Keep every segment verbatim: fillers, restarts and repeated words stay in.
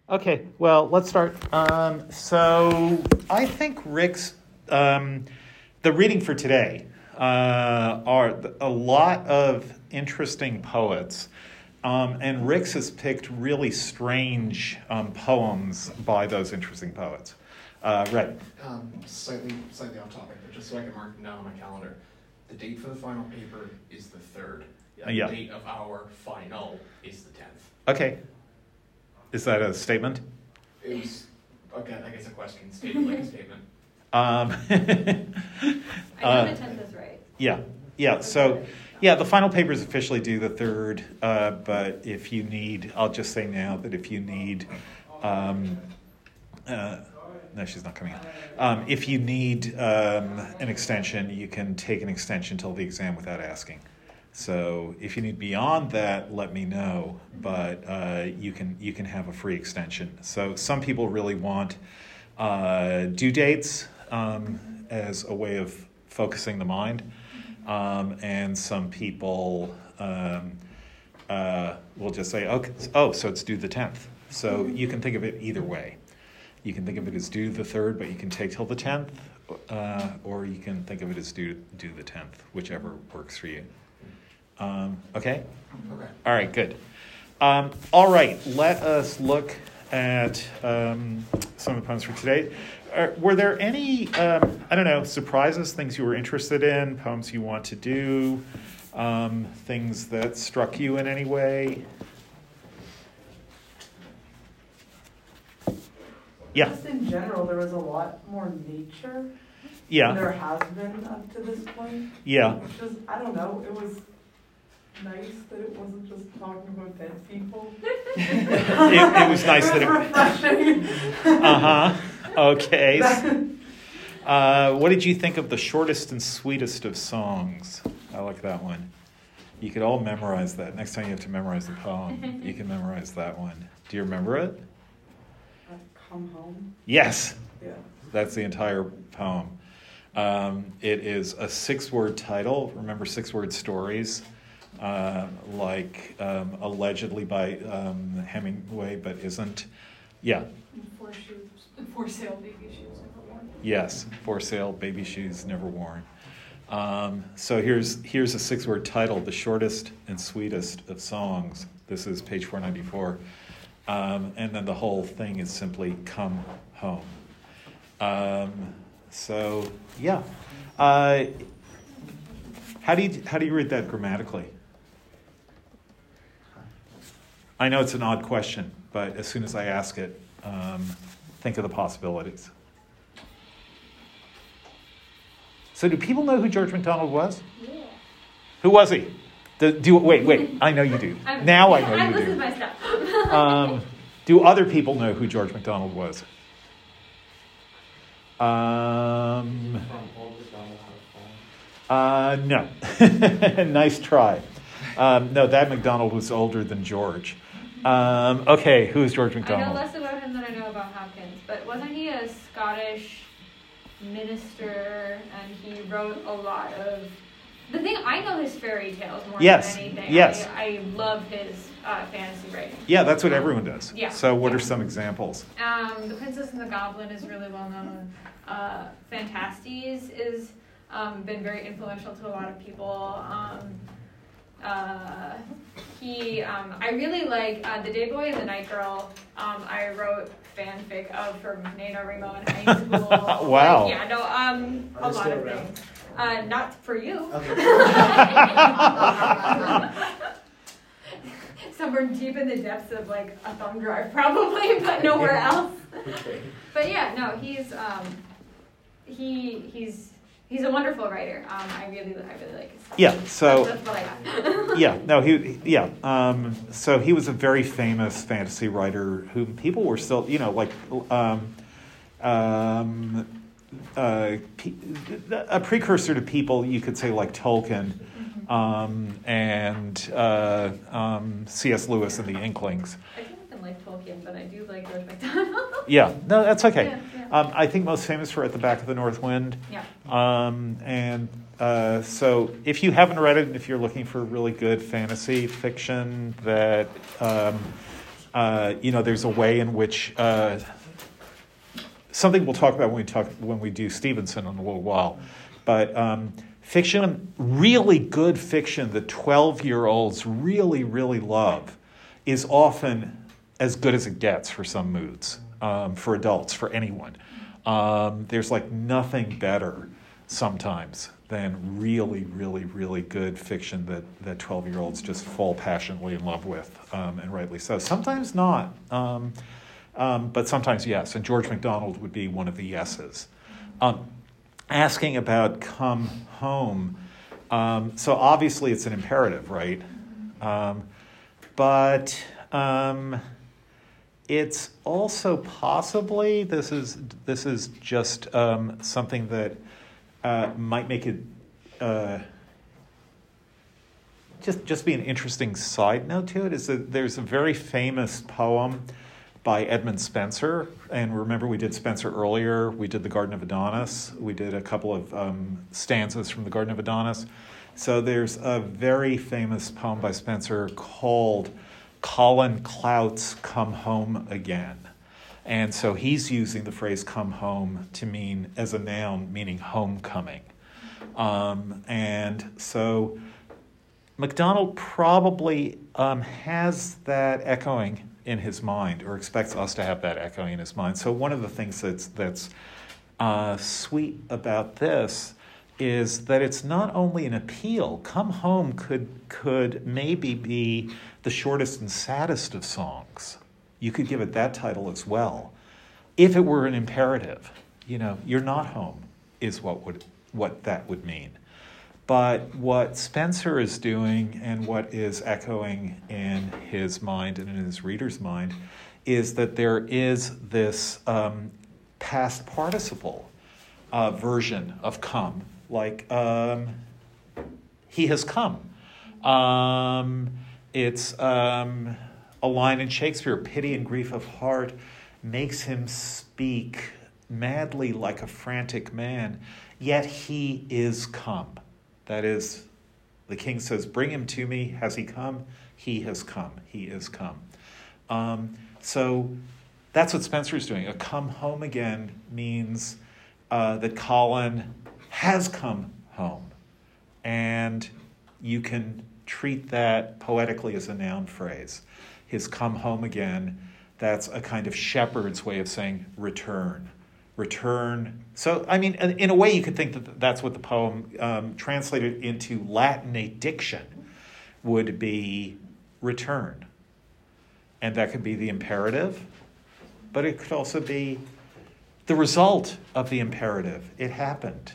Okay, well, let's start. Um, so I think Rick's, um, the reading for today uh, are a lot of interesting poets. Um, and Rick's has picked really strange um, poems by those interesting poets. Uh, Red. Um, slightly, slightly off topic, but just so I can mark it down on my calendar. The date for the final paper is the third. Uh, yeah. The date of our final is the tenth. Okay. Is that a statement? It was, okay, I guess a question, stated like a statement. Um, I know uh, the tenth is right. Yeah, yeah. So, yeah, the final paper is officially due the third. Uh, but if you need, I'll just say now that if you need, um, uh, no, she's not coming in. Um, if you need um, an extension, you can take an extension till the exam without asking. So if you need beyond that, let me know. But uh, you can you can have a free extension. So some people really want uh, due dates um, as a way of focusing the mind, um, and some people um, uh, will just say, "Okay, oh, so it's due the tenth." So you can think of it either way. You can think of it as due the third, but you can take till the tenth, uh, or you can think of it as due due the tenth, whichever works for you. Um, okay? Okay. All right, good. Um, all right, let us look at um, some of the poems for today. Are, were there any, um, I don't know, surprises, things you were interested in, poems you want to do, um, things that struck you in any way? Yeah. Just in general, there was a lot more nature Yeah. than there has been up to this point. Yeah. Which is, I don't know, it was nice that it wasn't just talking about dead people. It, it was nice that it was refreshing. Uh-huh. Okay. Uh, what did you think of the shortest and sweetest of songs? I like that one. You could all memorize that. Next time you have to memorize the poem, you can memorize that one. Do you remember it? Uh, Come home. Yes. Yeah. That's the entire poem. Um, it is a six-word title. Remember six-word stories? Uh, like um, allegedly by um, Hemingway, but isn't. Yeah. For shoes, for sale baby shoes never worn. Yes, for sale baby shoes never worn. Um, so here's here's a six-word title, the shortest and sweetest of songs. This is page four ninety-four, um, and then the whole thing is simply "Come home." Um, so yeah, uh, how do you how do you read that grammatically? I know it's an odd question, but as soon as I ask it, um, think of the possibilities. So do people know who George MacDonald was? Yeah. Who was he? Do, do wait, wait. I know you do. I'm, Now I know I you listen do. to my stuff. Um, do other people know who George MacDonald was? Um, uh, no. Nice try. Um, no, that MacDonald was older than George. Um, okay, who is George I know MacDonald? less about him than I know about Hopkins, but wasn't he a Scottish minister, and he wrote a lot of... The thing, I know his fairy tales more Yes, than anything. yes. I, I love his uh, fantasy writing. Yeah, that's what everyone does. Yeah. So what yeah. are some examples? Um, the Princess and the Goblin is really well known. Uh, Phantastes is um, been very influential to a lot of people. Um, uh, he, um, I really like uh, The Day Boy and the Night Girl. Um, I wrote fanfic of for NaNoWriMo in high school. Wow. Like, yeah, no, um, Are a they lot still of around? things. Uh, not for you. Somewhere deep in the depths of like a thumb drive, probably, but nowhere else. Okay. But yeah, no, he's um, he he's he's a wonderful writer. Um, I really I really like his stuff. Yeah, so... That's, that's what I got. Yeah, no, he, yeah. Um, so he was a very famous fantasy writer who people were still, you know, like, um, um, uh, pe- a precursor to people, you could say, like Tolkien um, and uh, um, C S Lewis and the Inklings. I don't like Tolkien, but I do like George MacDonald. Yeah, no, that's okay. Yeah, yeah. Um, I think most famous for At the Back of the North Wind. Yeah. Um, and uh, so if you haven't read it, if you're looking for really good fantasy fiction that um, uh, you know, there's a way in which uh, something we'll talk about when we talk when we do Stevenson in a little while, but um, fiction, really good fiction that twelve-year-olds really, really love, is often as good as it gets for some moods, um, for adults, for anyone. Um, there's like nothing better sometimes than really, really, really good fiction that, that twelve-year-olds just fall passionately in love with, um, and rightly so. Sometimes not, um, um, but sometimes yes, and George MacDonald would be one of the yeses. Um, asking about come home, um, so obviously it's an imperative, right? Um, but um, it's also possibly, this is, this is just um, something that Uh, might make it uh, just just be an interesting side note to it. Is that there's a very famous poem by Edmund Spenser, and remember we did Spenser earlier. We did the Garden of Adonis. We did a couple of um, stanzas from the Garden of Adonis. So there's a very famous poem by Spenser called "Colin Clout's Come Home Again." And so he's using the phrase come home to mean, as a noun, meaning homecoming. Um, and so MacDonald probably um, has that echoing in his mind, or expects us to have that echoing in his mind. So one of the things that's, that's uh, sweet about this is that it's not only an appeal. Come Home could, could maybe be the shortest and saddest of songs. You could give it that title as well. If it were an imperative, you know, you're not home is what would what that would mean. But what Spenser is doing and what is echoing in his mind and in his reader's mind is that there is this um, past participle uh, version of come, like um, he has come. Um, it's... Um, A line in Shakespeare, pity and grief of heart makes him speak madly like a frantic man, yet he is come. That is, the king says, bring him to me. Has he come? He has come. He is come. Um, so that's what Spenser's doing. A come home again means uh, that Colin has come home. And you can treat that poetically as a noun phrase. His come home again, that's a kind of shepherd's way of saying return. Return. So, I mean, in a way you could think that that's what the poem um, translated into Latinate diction would be return. And that could be the imperative, but it could also be the result of the imperative. It happened.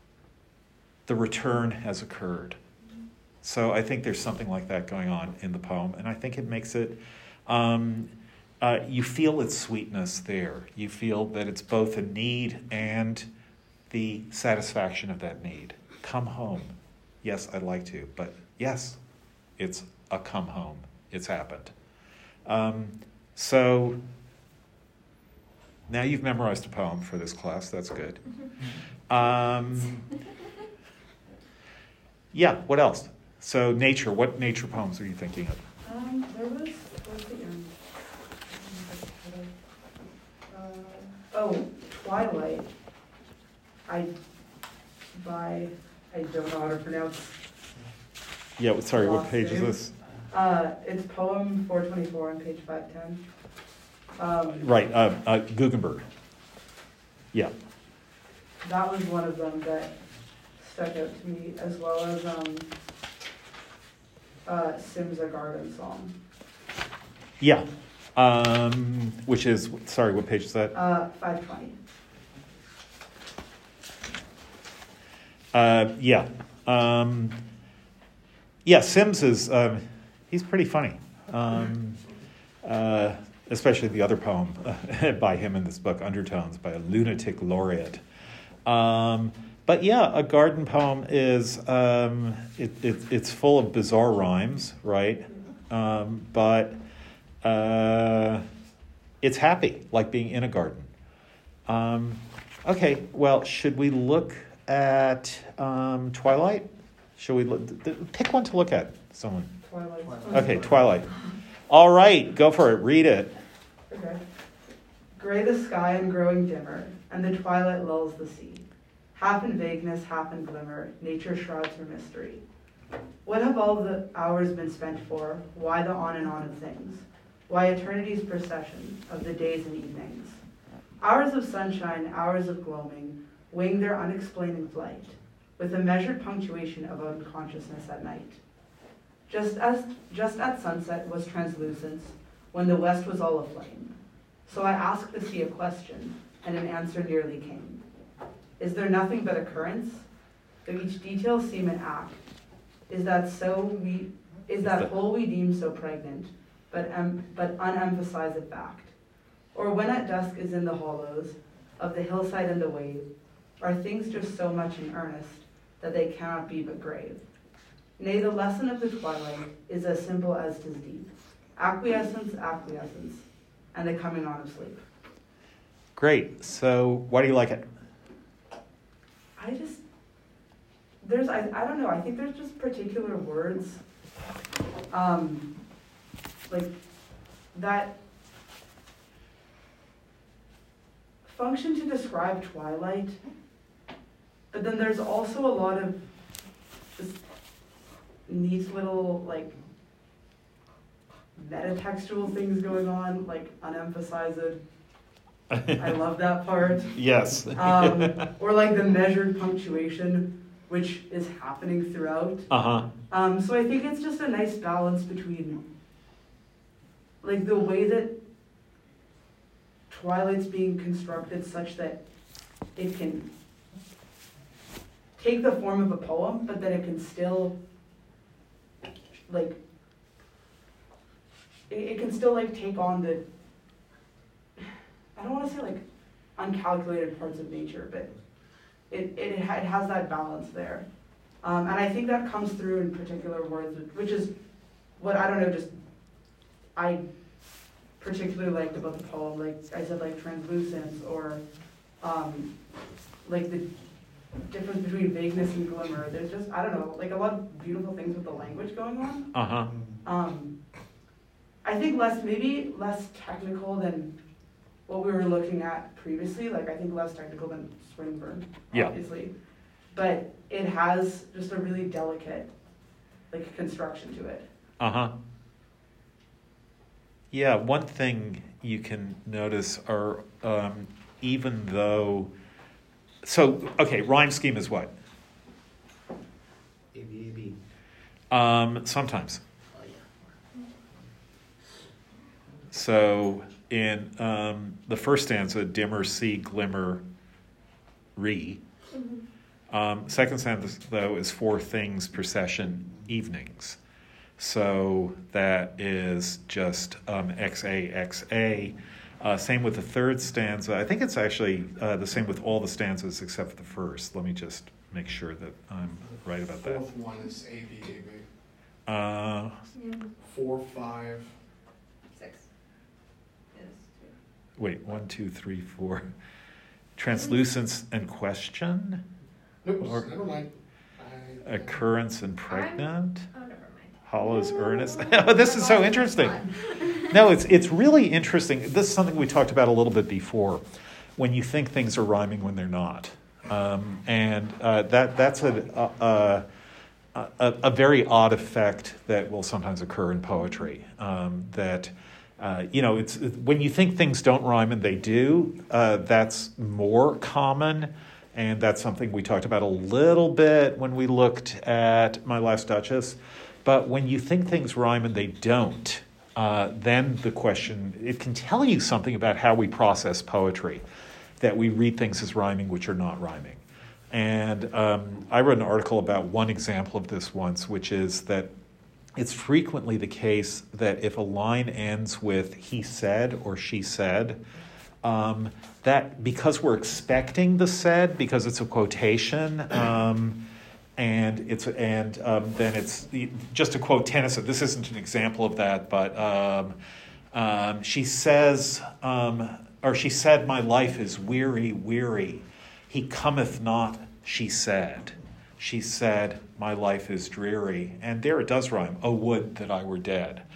The return has occurred. So I think there's something like that going on in the poem, and I think it makes it, um, uh, you feel its sweetness there. You feel that it's both a need and the satisfaction of that need. Come home. Yes, I'd like to, but yes, it's a come home. It's happened. Um, so now you've memorized a poem for this class. That's good. Um, yeah, what else? So nature, what nature poems are you thinking of? Um, there was, what's the end? Uh, oh, Twilight. I, by, I don't know how to pronounce. Yeah, sorry, what Lost page is name. this? Uh, it's poem four twenty-four on page five ten. Um, Right, uh, uh, Guggenberg. Yeah. That was one of them that stuck out to me, as well as um, uh, Sims a Garden Song. Yeah. Um, which is, sorry, what page is that? Uh, five twenty. Uh, yeah. Um, yeah, Sims is, um, he's pretty funny. Um, uh, especially the other poem uh, by him in this book, Undertones, by a lunatic laureate. Um, but yeah, a garden poem is, um, it, it, it's full of bizarre rhymes, right? Um, but uh, it's happy, like being in a garden. Um, okay, well, should we look at um, Twilight? Should we look, th- pick one to look at, someone? Twilight. Okay, Twilight. All right, go for it. Read it. Okay. Gray the sky and growing dimmer, and the twilight lulls the sea. Half in vagueness, half in glimmer, nature shrouds her mystery. What have all the hours been spent for? Why the on and on of things? Why eternity's procession of the days and evenings? Hours of sunshine, hours of gloaming, wing their unexplaining flight, with a measured punctuation of unconsciousness at night. Just as just at sunset was translucence, when the west was all aflame. So I asked the sea a question, and an answer nearly came. Is there nothing but occurrence? Though each detail seem an act, is that so we is that whole we deem so pregnant, but um, but unemphasized fact? Or when at dusk is in the hollows of the hillside and the wave, are things just so much in earnest that they cannot be but grave? Nay, the lesson of the twilight is as simple as 'tis deep. Acquiescence, acquiescence, and the coming on of sleep. Great. So why do you like it? I just, there's, I, I don't know, I think there's just particular words, um, like, that function to describe twilight, but then there's also a lot of just neat little, like, metatextual things going on, like unemphasized. I love that part. Yes. um, or like the measured punctuation, which is happening throughout. Uh-huh. Um, so I think it's just a nice balance between like the way that Twilight's being constructed such that it can take the form of a poem, but that it can still like it, it can still like take on the I don't want to say like uncalculated parts of nature, but it it, it has that balance there. Um, and I think that comes through in particular words, which is what, I don't know, just I particularly liked about the poem. Like I said, like translucence, or um, like the difference between vagueness and glimmer. There's just, I don't know, like a lot of beautiful things with the language going on. Uh-huh. Um, I think less, maybe less technical than what we were looking at previously. Like I think less technical than Swinburne, Yeah. obviously. But it has just a really delicate like construction to it. Uh-huh. Yeah, one thing you can notice are um, even though, so, okay, rhyme scheme is what? A B A B. Um, sometimes. Oh, yeah. So in um, the first stanza, dimmer, see, glimmer, re. Mm-hmm. Um, second stanza, though, is four things, procession, evenings. So that is just um, X A, X A. Uh, same with the third stanza. I think it's actually uh, the same with all the stanzas except for the first. Let me just make sure that I'm right about that. Fourth one is A B A B. Uh, Yeah. Four, five. Six. Yes. wait, one, two, three, four. Translucence and question. Nope, Or- never mind. I, Occurrence and pregnant. Oh, never mind. Hollows earnest. Oh, this is so interesting. No, it's it's really interesting. This is something we talked about a little bit before. When you think things are rhyming when they're not, um, and uh, that that's a, a a a very odd effect that will sometimes occur in poetry. Um, that uh, you know, it's when you think things don't rhyme and they do. Uh, that's more common. And that's something we talked about a little bit when we looked at My Last Duchess. But when you think things rhyme and they don't, uh, then the question, it can tell you something about how we process poetry, that we read things as rhyming which are not rhyming. And um, I wrote an article about one example of this once, which is that it's frequently the case that if a line ends with he said or she said, um, that because we're expecting the said, because it's a quotation, um, and it's and um, then it's just to quote Tennyson. This isn't an example of that, but um, um, she says, um, or she said, "My life is weary, weary. He cometh not." She said, she said, "My life is dreary," and there it does rhyme. "Oh, would that I were dead."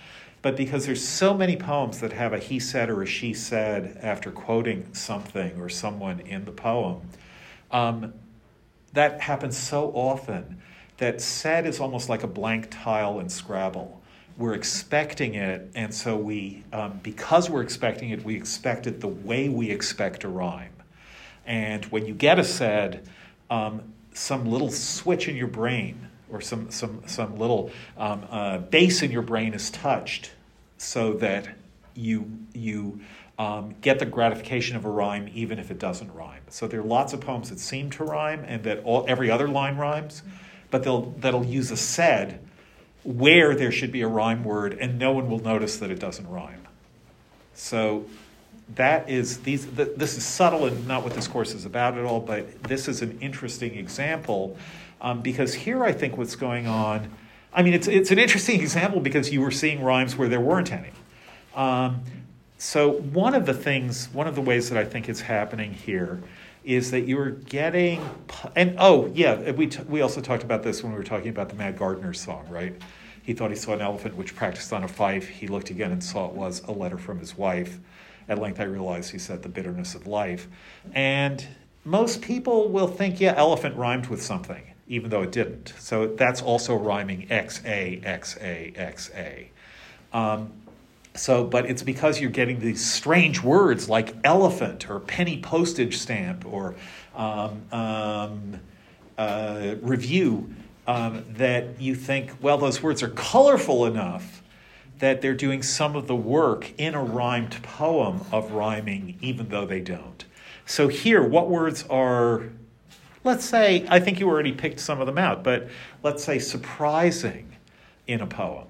but because there's so many poems that have a he said or a she said after quoting something or someone in the poem, um, that happens so often that said is almost like a blank tile in Scrabble. We're expecting it, and so we, um, because we're expecting it, we expect it the way we expect a rhyme. And when you get a said, um, some little switch in your brain or some some some little um, uh, base in your brain is touched, so that you you um, get the gratification of a rhyme even if it doesn't rhyme. So there are lots of poems that seem to rhyme and that all, every other line rhymes, but they'll that'll use a said where there should be a rhyme word, and no one will notice that it doesn't rhyme. So that is these. The, this is subtle and not what this course is about at all, but this is an interesting example um, because here I think what's going on. I mean, it's it's an interesting example because you were seeing rhymes where there weren't any. Um, so one of the things, one of the ways that I think is happening here is that you're getting, and oh yeah, we t- we also talked about this when we were talking about the Mad Gardener song, right? He thought he saw an elephant which practiced on a fife. He looked again and saw it was a letter from his wife. At length I realized, he said, the bitterness of life. And most people will think, yeah, elephant rhymed with something, even though it didn't. So that's also rhyming X A, X A, X A. Um, So, but it's because you're getting these strange words like elephant or penny postage stamp or um, um, uh, review um, that you think, well, those words are colorful enough that they're doing some of the work in a rhymed poem of rhyming, even though they don't. So here, what words are, let's say, I think you already picked some of them out, but let's say surprising in a poem.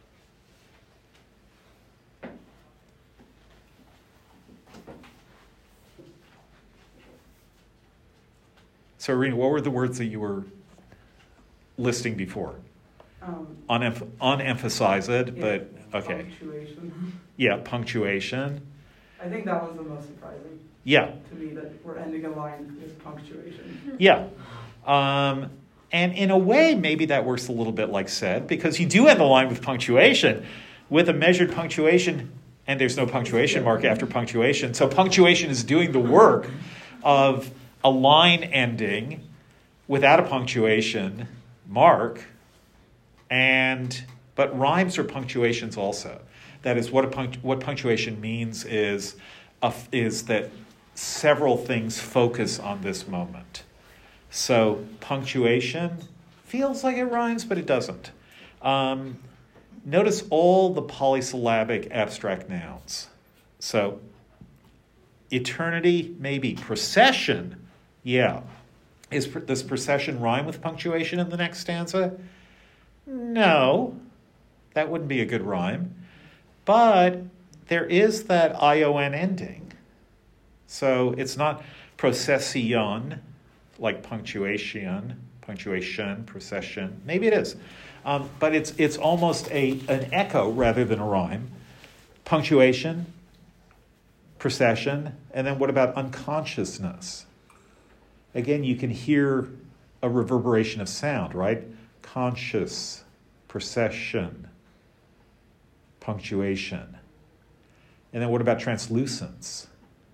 So, Irina, what were the words that you were listing before? Um, Unemph- unemphasize it, yeah, but okay. Punctuation. Yeah, punctuation. I think that was the most surprising Yeah, to me, that we're ending a line with punctuation. yeah. Um, and in a way, maybe that works a little bit like said, because you do end the line with punctuation, with a measured punctuation, and there's no punctuation mark after punctuation. So punctuation is doing the work of a line ending without a punctuation mark, and but rhymes are punctuations also. That is, what a punct- what punctuation means is a, is that several things focus on this moment. So punctuation feels like it rhymes, but it doesn't. Um, notice all the polysyllabic abstract nouns. So eternity, maybe. Procession, yeah. Is does procession rhyme with punctuation in the next stanza? No, that wouldn't be a good rhyme. But there is that I O N ending. So it's not procession, like punctuation, punctuation, procession. Maybe it is. Um, but it's it's almost a an echo rather than a rhyme. Punctuation, procession, and then what about unconsciousness? Again, you can hear a reverberation of sound, right? Conscious, procession, punctuation. And then what about translucence?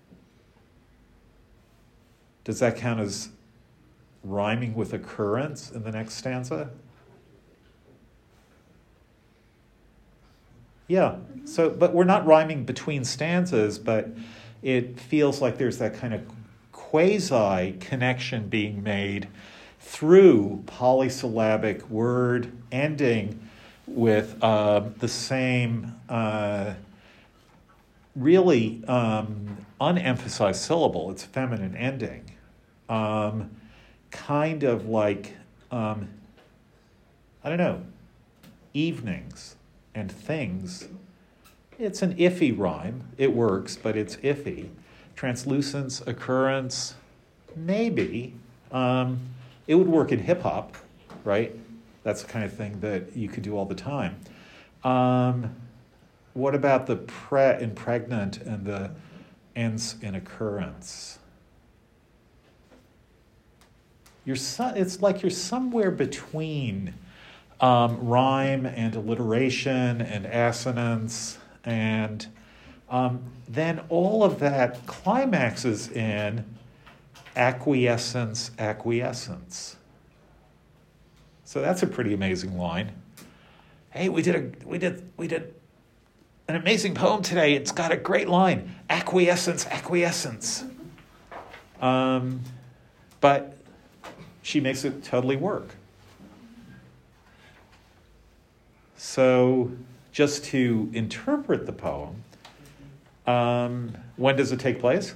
Does that count as rhyming with occurrence in the next stanza? Yeah. So, but we're not rhyming between stanzas, but it feels like there's that kind of quasi connection being made through polysyllabic word ending with uh, the same uh, really um, unemphasized syllable. It's a feminine ending. Um, kind of like, um, I don't know, evenings and things. It's an iffy rhyme. It works, but it's iffy. Translucence, occurrence, maybe. Um, it would work in hip-hop, right? That's the kind of thing that you could do all the time. Um, what about the pre in pregnant and the ends in occurrence? You're so, it's like you're somewhere between um, rhyme and alliteration and assonance, and um, then all of that climaxes in acquiescence, acquiescence. So that's a pretty amazing line. Hey, we did a we did we did an amazing poem today. It's got a great line. Acquiescence, acquiescence. Um, but she makes it totally work. So just to interpret the poem, um, when does it take place?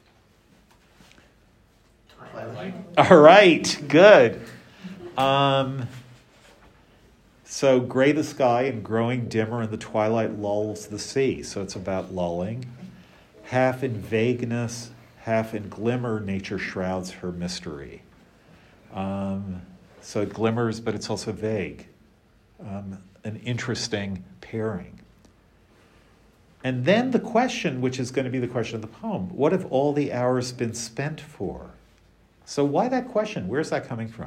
Twilight. All right, good. Um, so gray the sky and growing dimmer, and the twilight lulls the sea. So it's about lulling. Half in vagueness, half in glimmer, nature shrouds her mystery. Um, so it glimmers, but it's also vague. Um, an interesting pairing. And then the question, which is going to be the question of the poem, what have all the hours been spent for? So why that question? Where's that coming from?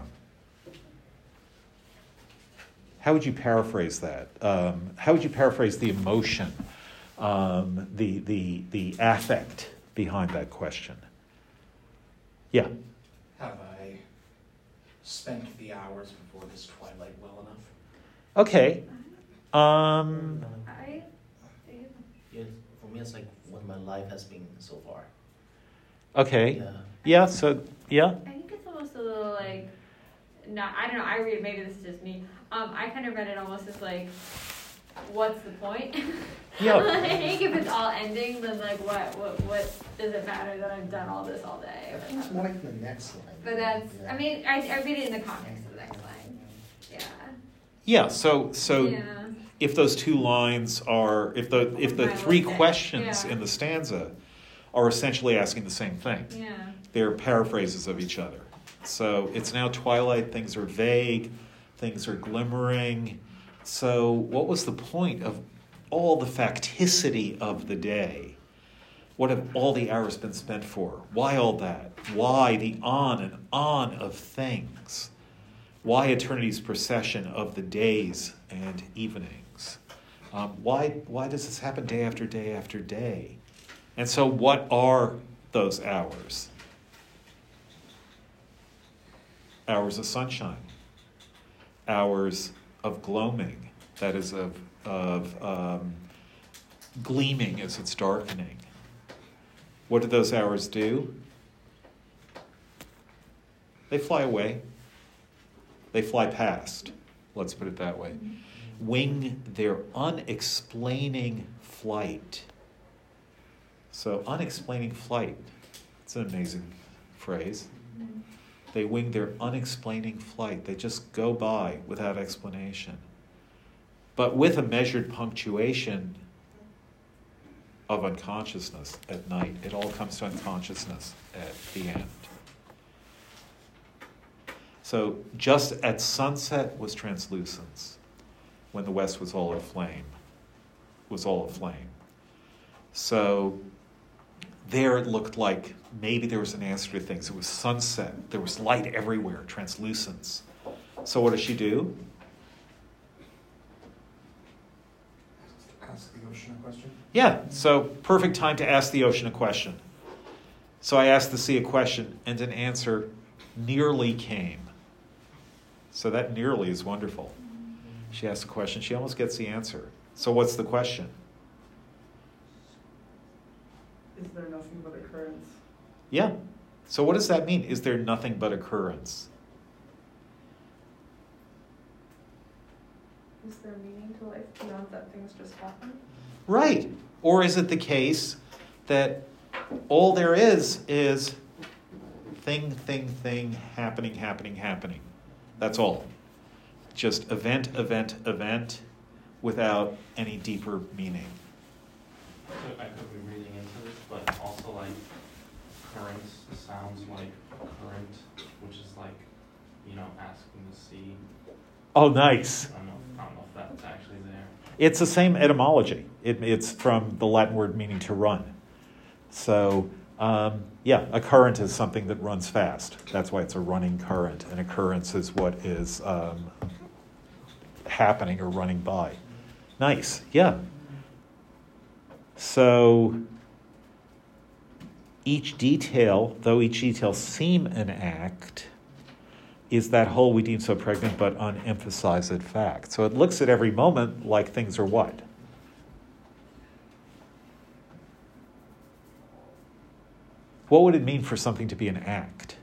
How would you paraphrase that? Um, how would you paraphrase the emotion, um, the, the, the affect behind that question? Yeah. Have I spent the hours before this twilight well enough? Okay. Um, I, Yeah, for me, it's like what my life has been so far. okay. Yeah. Yeah, so, yeah. I think it's almost a little like, not, I don't know, I read, maybe this is just me. Um, I kind of read it almost as like, what's the point? Yeah. I think if it's all ending, then like, what, what, what does it matter that I've done all this all day? I think it's more like the next line. But that's, Yeah. I mean, I, I read it in the context of the next line. Yeah. Yeah, so, so Yeah. if those two lines are, if the, if the Right, three like that. questions Yeah. in the stanza are essentially asking the same thing, Yeah. they're paraphrases of each other. So it's now twilight, things are vague, things are glimmering. So what was the point of all the facticity of the day? What have all the hours been spent for? Why all that? Why the on and on of things? Why eternity's procession of the days and evenings? Um, why, why does this happen day after day after day? And so what are those hours? Hours of sunshine, hours of gloaming, that is of, of um, gleaming as it's darkening. What do those hours do? They fly away. They fly past, let's put it that way. Wing their unexplaining flight. So unexplaining flight, it's an amazing phrase. They wing their unexplaining flight. They just go by without explanation. But with a measured punctuation of unconsciousness at night. It all comes to unconsciousness at the end. So just at sunset was translucence, when the west was all aflame, was all aflame. So there it looked like maybe there was an answer to things. It was sunset. There was light everywhere, translucence. So what does she do? Ask the ocean a question. Yeah, so perfect time to ask the ocean a question. So I asked the sea a question, and an answer nearly came. So that nearly is wonderful. She asks a question, she almost gets the answer. So what's the question? Is there nothing but occurrence? Yeah. So what does that mean? Is there nothing but occurrence? Is there meaning to life beyond that things just happen? Right. Or is it the case that all there is is thing, thing, thing, happening, happening, happening. That's all. Just event, event, event without any deeper meaning. I could be reading into this, but also like currents sounds like current, which is like, you know, asking the sea. Oh, nice. I don't know, I don't know if that's actually there. It's the same etymology. It, it's from the Latin word meaning to run. So, um, yeah, a current is something that runs fast. That's why it's a running current. An occurrence is what is um, happening or running by. Nice, yeah. So each detail, though each detail seem an act, is that whole we deem so pregnant but unemphasized fact. So it looks at every moment like things are what? What would it mean for something to be an act?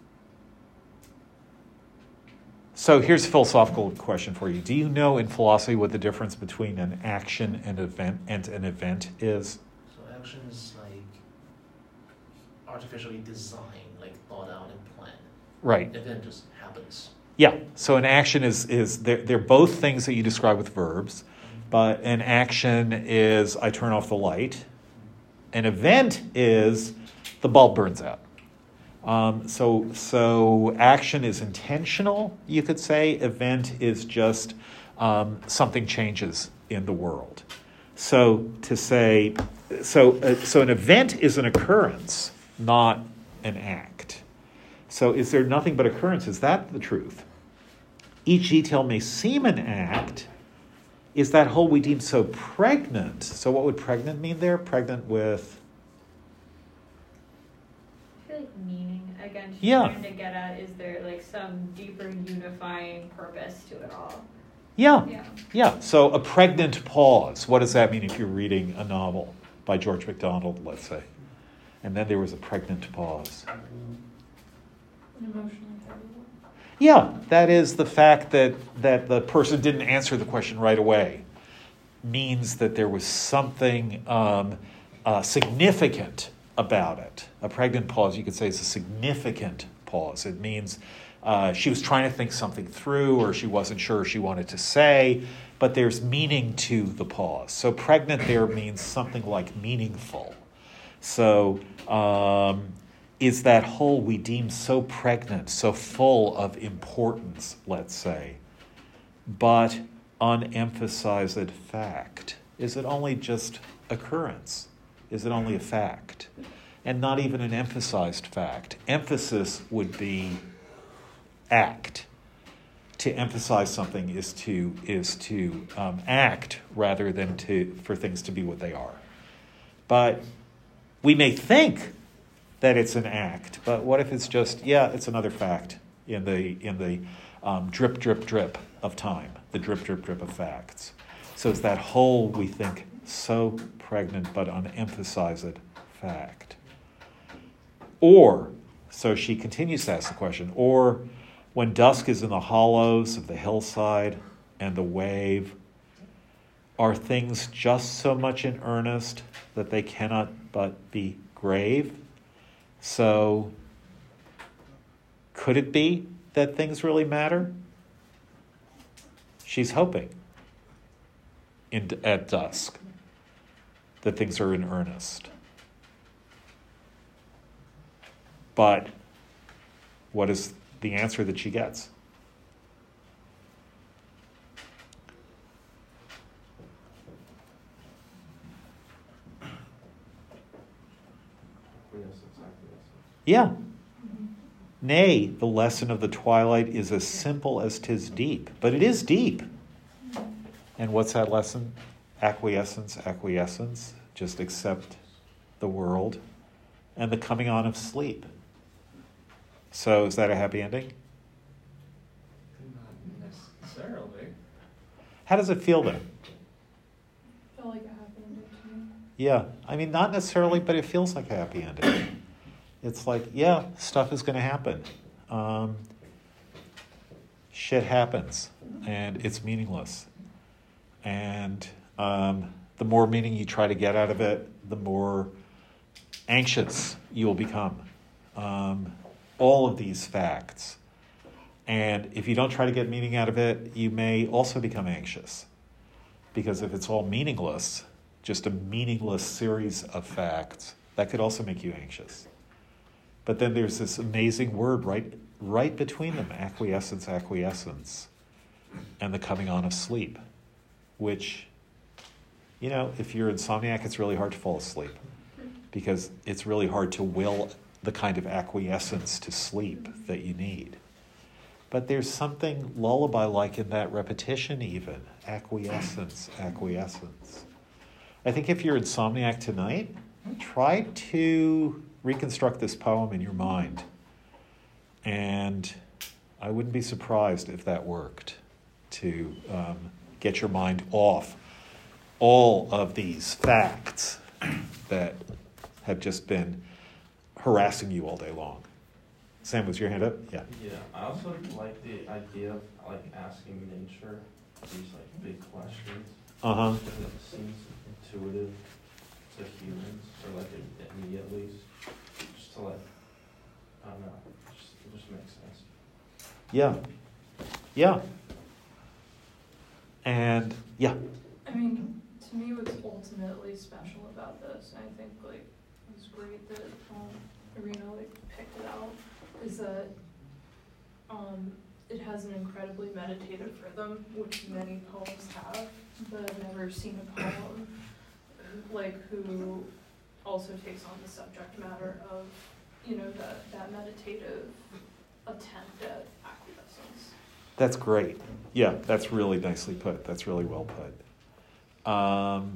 So here's a philosophical question for you. Do you know in philosophy what the difference between an action and event and an event is? So action is like artificially designed, like thought out and planned. Right. Event just happens. Yeah. So an action is is they're, they're both things that you describe with verbs, but an action is I turn off the light. An event is the bulb burns out. Um, so, so action is intentional, you could say. Event is just um, something changes in the world. So to say, so uh, so an event is an occurrence, not an act. So is there nothing but occurrence? Is that the truth? Each detail may seem an act. Is that whole we deem so pregnant? So what would pregnant mean there? Pregnant with... I feel like meaning, again, she's Yeah. trying to get at, is there like some deeper unifying purpose to it all? Yeah, Yeah. yeah. So a pregnant pause. What does that mean if you're reading a novel by George MacDonald, let's say? And then there was a pregnant pause. An emotionally heavy one. Yeah, that is the fact that, that the person didn't answer the question right away means that there was something um, uh, significant about it. A pregnant pause, you could say, is a significant pause. It means uh, she was trying to think something through, or she wasn't sure she wanted to say, but there's meaning to the pause. So pregnant there means something like meaningful. So um, is that whole we deem so pregnant, so full of importance, let's say, but unemphasized fact? Is it only just occurrence? Is it only a fact? And not even an emphasized fact. Emphasis would be act. To emphasize something is to is to um, act rather than to for things to be what they are. But we may think that it's an act, but what if it's just, yeah, it's another fact in the in the um, drip, drip, drip of time, the drip, drip, drip of facts. So it's that whole, we think, so pregnant but unemphasized fact. Or, so she continues to ask the question, or when dusk is in the hollows of the hillside and the wave, are things just so much in earnest that they cannot but be grave? So, could it be that things really matter? She's hoping in, at dusk that things are in earnest. But what is the answer that she gets? Yes, exactly. Yeah. Nay, the lesson of the twilight is as simple as 'tis deep. But it is deep. And what's that lesson? Acquiescence, acquiescence. Just accept the world and the coming on of sleep. So is that a happy ending? Not necessarily. How does it feel then? Felt like a happy ending to me. Yeah, I mean, not necessarily, but it feels like a happy ending. It's like, yeah, stuff is going to happen. Um, shit happens, and it's meaningless. And um, the more meaning you try to get out of it, the more anxious you will become. Um, all of these facts. And if you don't try to get meaning out of it, you may also become anxious. Because if it's all meaningless, just a meaningless series of facts, that could also make you anxious. But then there's this amazing word right right between them, acquiescence, acquiescence, and the coming on of sleep, which, you know, if you're insomniac, it's really hard to fall asleep because it's really hard to will the kind of acquiescence to sleep that you need. but there's something lullaby-like in that repetition even. Acquiescence, acquiescence. I think if you're Insomniac tonight, try to reconstruct this poem in your mind. And I wouldn't be surprised if that worked, to um, get your mind off all of these facts that have just been harassing you all day long. Sam, was your hand up? Yeah. Yeah, I also like the idea of like asking nature these like big questions. Uh-huh. Because it seems intuitive to humans, or like it, it me at least. Just to like, I don't know, it just, it just makes sense. Yeah. Yeah. And yeah. I mean, to me, what's ultimately special about this, and I think like it was great that um, Irina like picked it out, is that um, it has an incredibly meditative rhythm, which many poems have, but I've never seen a poem like who also takes on the subject matter of, you know, that, that meditative attempt at acquiescence. That's great. Yeah, that's really nicely put. That's really well put. Um,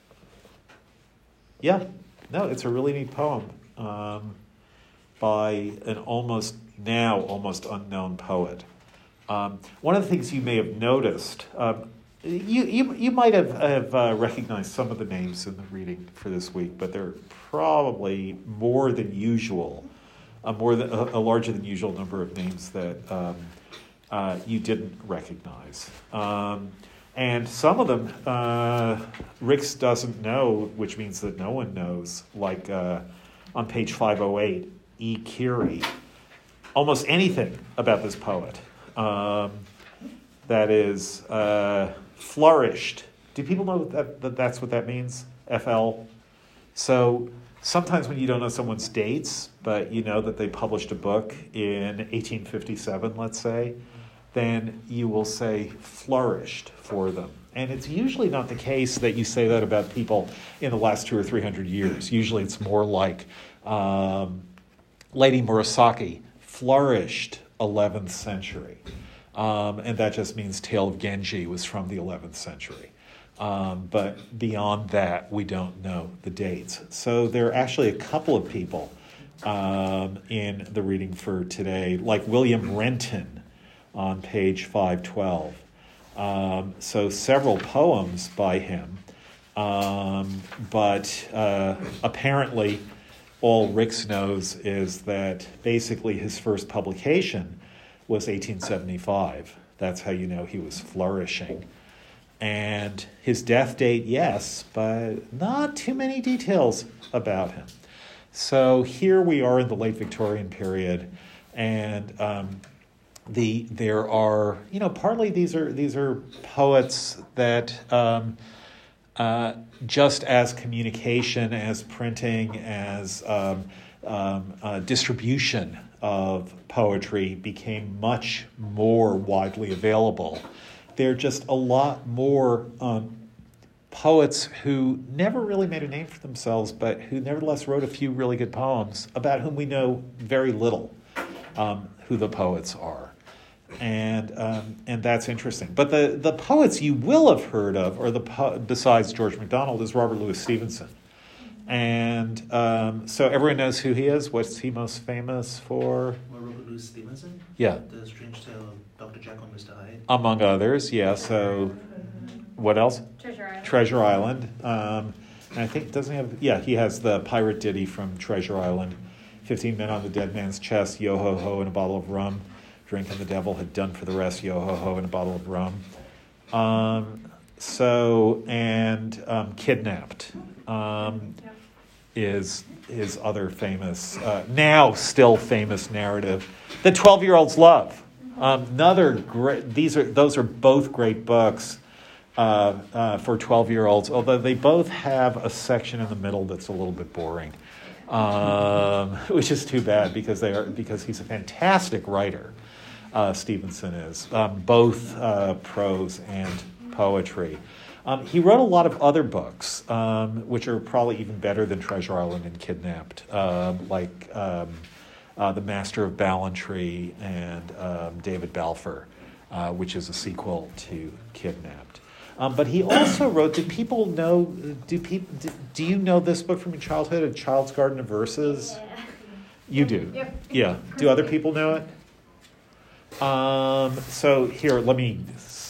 yeah, no, it's a really neat poem um, by an almost, now almost unknown poet. Um, one of the things you may have noticed, um, you, you you might have, have uh, recognized some of the names in the reading for this week, but there are probably more than usual, a more than a, a larger than usual number of names that um, uh, you didn't recognize. Um, and some of them, uh, Rix doesn't know, which means that no one knows, like uh, on page five oh eight, E. Curie, almost anything about this poet. Um, that is uh, flourished. Do people know that, that that's what that means? F L. So sometimes when you don't know someone's dates, but you know that they published a book in eighteen fifty-seven, let's say, then you will say flourished for them. And it's usually not the case that you say that about people in the last two or three hundred years. Usually it's more like um, Lady Murasaki flourished eleventh century. Um, and that just means Tale of Genji was from the eleventh century. Um, but beyond that, we don't know the dates. So there are actually a couple of people um, in the reading for today, like William Renton on page five twelve. Um, so several poems by him. Um, but uh, apparently all Rix knows is that basically his first publication was eighteen seventy-five. That's how you know he was flourishing. And his death date, yes, but not too many details about him. So here we are in the late Victorian period, and um, the there are, you know, partly these are these are poets that um, uh, just as communication, as printing, as um, um, uh, distribution of poetry became much more widely available. There are just a lot more um, poets who never really made a name for themselves, but who nevertheless wrote a few really good poems about whom we know very little, um, who the poets are. And um, and that's interesting. But the, the poets you will have heard of, or the po- besides George MacDonald, is Robert Louis Stevenson. And um, so everyone knows who he is. What's he most famous for? Well, Robert Louis Stevenson? Yeah. The Strange Tale of Doctor Jekyll and Mister Hyde. Among others, yeah. So what else? Treasure Island. Treasure Island. Um, and I think, doesn't he have, yeah, he has the pirate ditty from Treasure Island. Fifteen men on the dead man's chest, yo-ho-ho, and a bottle of rum. Drink and the devil had done for the rest, yo-ho-ho, and a bottle of rum. Um, so, and um, Kidnapped. Um, Yep. is his other famous, uh, now still famous narrative, The twelve-Year-Old's Love. Um, another great. These are those are both great books uh, uh, for twelve-year-olds. Although they both have a section in the middle that's a little bit boring, um, which is too bad because they are because he's a fantastic writer. Uh, Stevenson is um, both uh, prose and poetry. Um, he wrote a lot of other books, um, which are probably even better than Treasure Island and Kidnapped, um, like um, uh, The Master of Ballantrae and um, David Balfour, uh, which is a sequel to Kidnapped. Um, but he also wrote, did people know, do, people, do, do you know this book from your childhood, A Child's Garden of Verses? Yeah. You do? Yep. Yeah. Do other people know it? Um, so here, let me,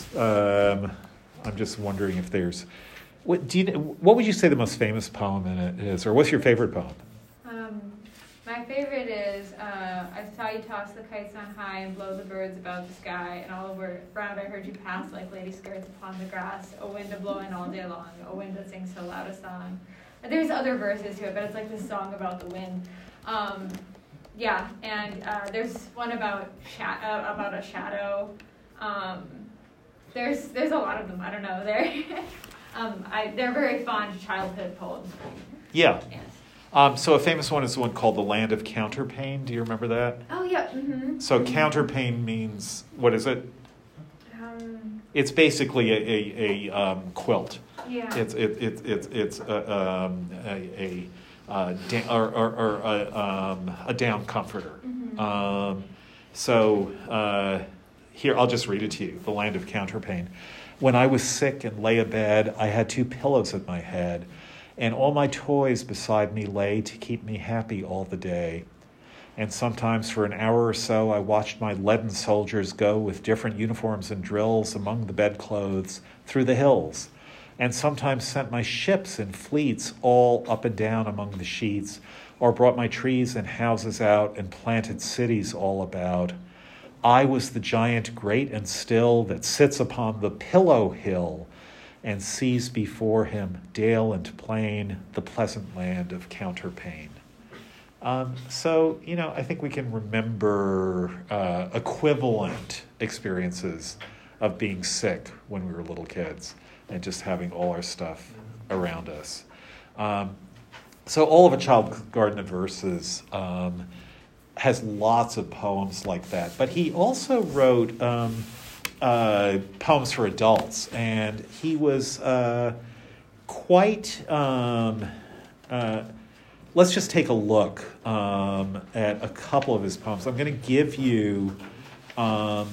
um, I'm just wondering if there's, what do you, what would you say the most famous poem in it is, or what's your favorite poem? Um, my favorite is, uh, I saw you toss the kites on high and blow the birds about the sky, and all over round I heard you pass like lady skirts upon the grass, a wind a blowing all day long, a wind that sings so loud a song. There's other verses to it, but it's like this song about the wind. Um, yeah, and uh, there's one about sha- uh, about a shadow. Um, there's there's a lot of them. I don't know. They're um, I, they're very fond childhood poems. Yeah. Yes. Um, so a famous one is the one called The Land of Counterpane. Do you remember that? Oh yeah. Mm-hmm. So counterpane means, what is it? Um, It's basically a, a, a um, quilt. yeah. It's it, it, it, it's a, um, a, a, uh, da- or, or, or a, um, a down comforter. Mhm. Um, so uh, here, I'll just read it to you. The Land of Counterpane. When I was sick and lay abed, I had two pillows at my head, and all my toys beside me lay to keep me happy all the day. And sometimes for an hour or so I watched my leaden soldiers go with different uniforms and drills among the bedclothes through the hills, and sometimes sent my ships and fleets all up and down among the sheets, or brought my trees and houses out and planted cities all about. I was the giant great and still that sits upon the pillow hill and sees before him dale and plain, the pleasant land of Counterpane. Um, so, you know, I think we can remember uh, equivalent experiences of being sick when we were little kids and just having all our stuff around us. Um, so all of A Child's Garden of Verses um, has lots of poems like that. But he also wrote um, uh, poems for adults, and he was uh, quite... Um, uh, let's just take a look um, at a couple of his poems. I'm going to give you um,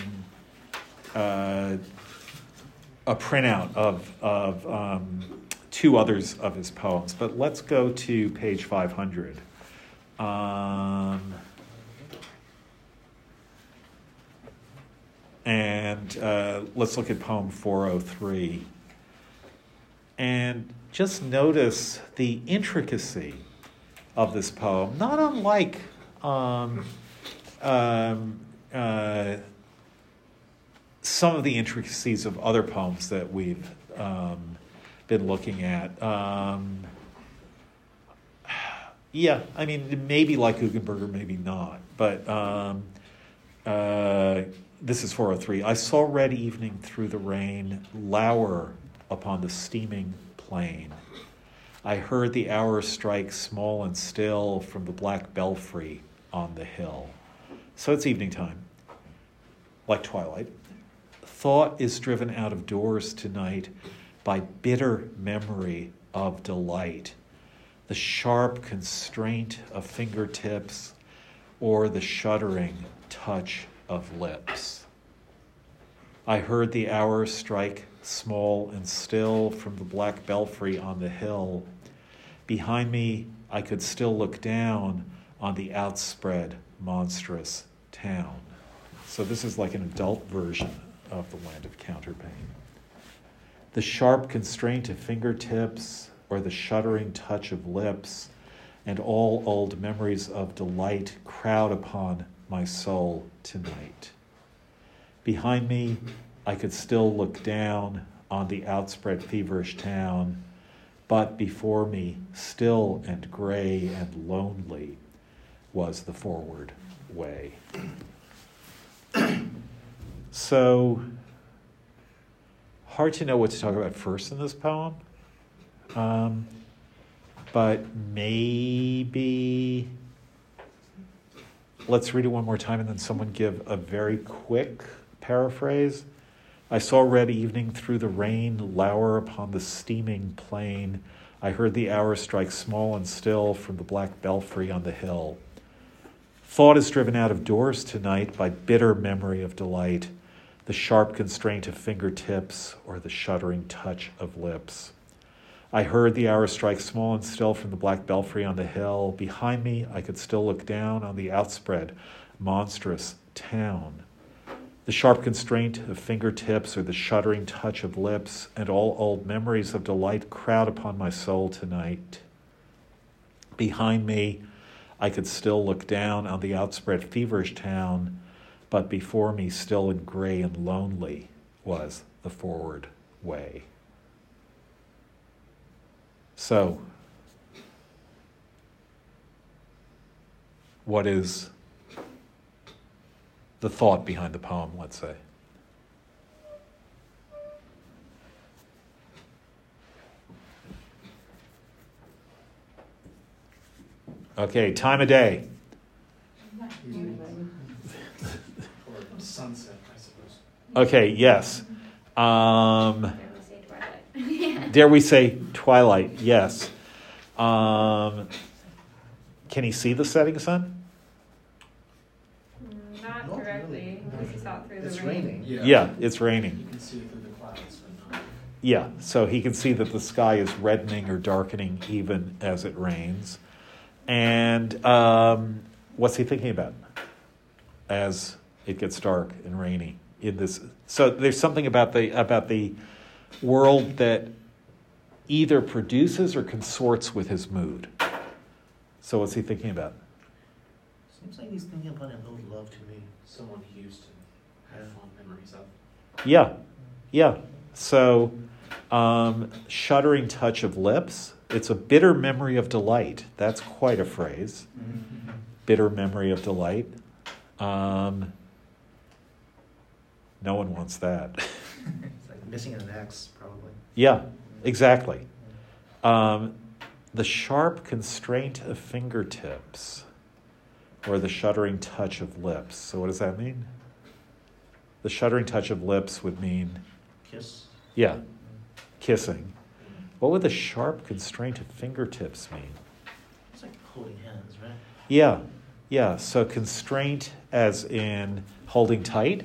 uh, a printout of, of um, two others of his poems, but let's go to page five hundred. Um, and uh, let's look at poem four oh three. And just notice the intricacy of this poem, not unlike um, um, uh, some of the intricacies of other poems that we've um, been looking at. Um, yeah, I mean, maybe like Guggenberger, maybe not. But um, uh, this is four oh three. I saw red evening through the rain lower upon the steaming plain. I heard the hour strike small and still from the black belfry on the hill. So it's evening time, like twilight. Thought is driven out of doors tonight by bitter memory of delight, the sharp constraint of fingertips or the shuddering touch of lips. I heard the hour strike small and still from the black belfry on the hill. Behind me, I could still look down on the outspread, monstrous town. So this is like an adult version of The Land of Counterpane. The sharp constraint of fingertips or the shuddering touch of lips and all old memories of delight crowd upon my soul tonight. Behind me, I could still look down on the outspread feverish town, but before me, still and gray and lonely, was the forward way. So, hard to know what to talk about first in this poem, um, but maybe let's read it one more time and then someone give a very quick paraphrase. I saw red evening through the rain lower upon the steaming plain. I heard the hour strike small and still from the black belfry on the hill. Thought is driven out of doors tonight by bitter memory of delight, the sharp constraint of fingertips or the shuddering touch of lips. I heard the hour strike small and still from the black belfry on the hill. Behind me, I could still look down on the outspread, monstrous town. The sharp constraint of fingertips or the shuddering touch of lips and all old memories of delight crowd upon my soul tonight. Behind me, I could still look down on the outspread feverish town, but before me, still and gray and lonely, was the forward way. So, what is the thought behind the poem, let's say? Okay, time of day. Evening. Or sunset, I suppose. Okay, yes. Um, Dare we say twilight? dare we say twilight? Yes. Um, can he see the setting sun? Mm, Not Not directly, really. because he saw it through It's the rain. raining. Yeah, it's raining. You can see it through the clouds, but not. Yeah, so he can see that the sky is reddening or darkening even as it rains. And um, what's he thinking about as it gets dark and rainy in this? So there's something about the about the world that either produces or consorts with his mood. So what's he thinking about? Seems like he's thinking about an old love to me. Someone he used to have fond memories of. Yeah, yeah. So um, shuddering touch of lips. It's a bitter memory of delight. That's quite a phrase. Bitter memory of delight. Um, no one wants that. It's like missing an X, probably. Yeah, exactly. Um, the sharp constraint of fingertips or the shuddering touch of lips. So what does that mean? The shuddering touch of lips would mean, Kiss. yeah, kissing. What would the sharp constraint of fingertips mean? It's like holding hands, right? Yeah, yeah. So constraint as in holding tight,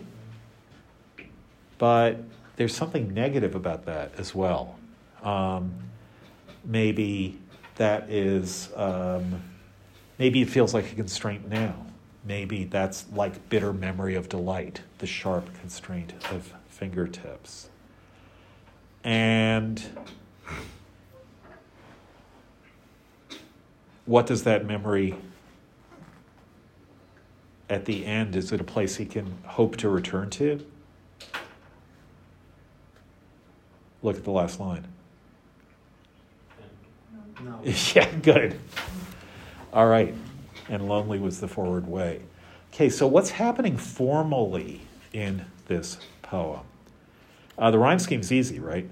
but there's something negative about that as well. Um, maybe that is, um, maybe it feels like a constraint now. Maybe that's like bitter memory of delight, the sharp constraint of fingertips. And what does that memory at the end, is it a place he can hope to return to? Look at the last line. No. Yeah, good. All right. And lonely was the forward way. Okay, so what's happening formally in this poem? Uh, the rhyme scheme's easy, right?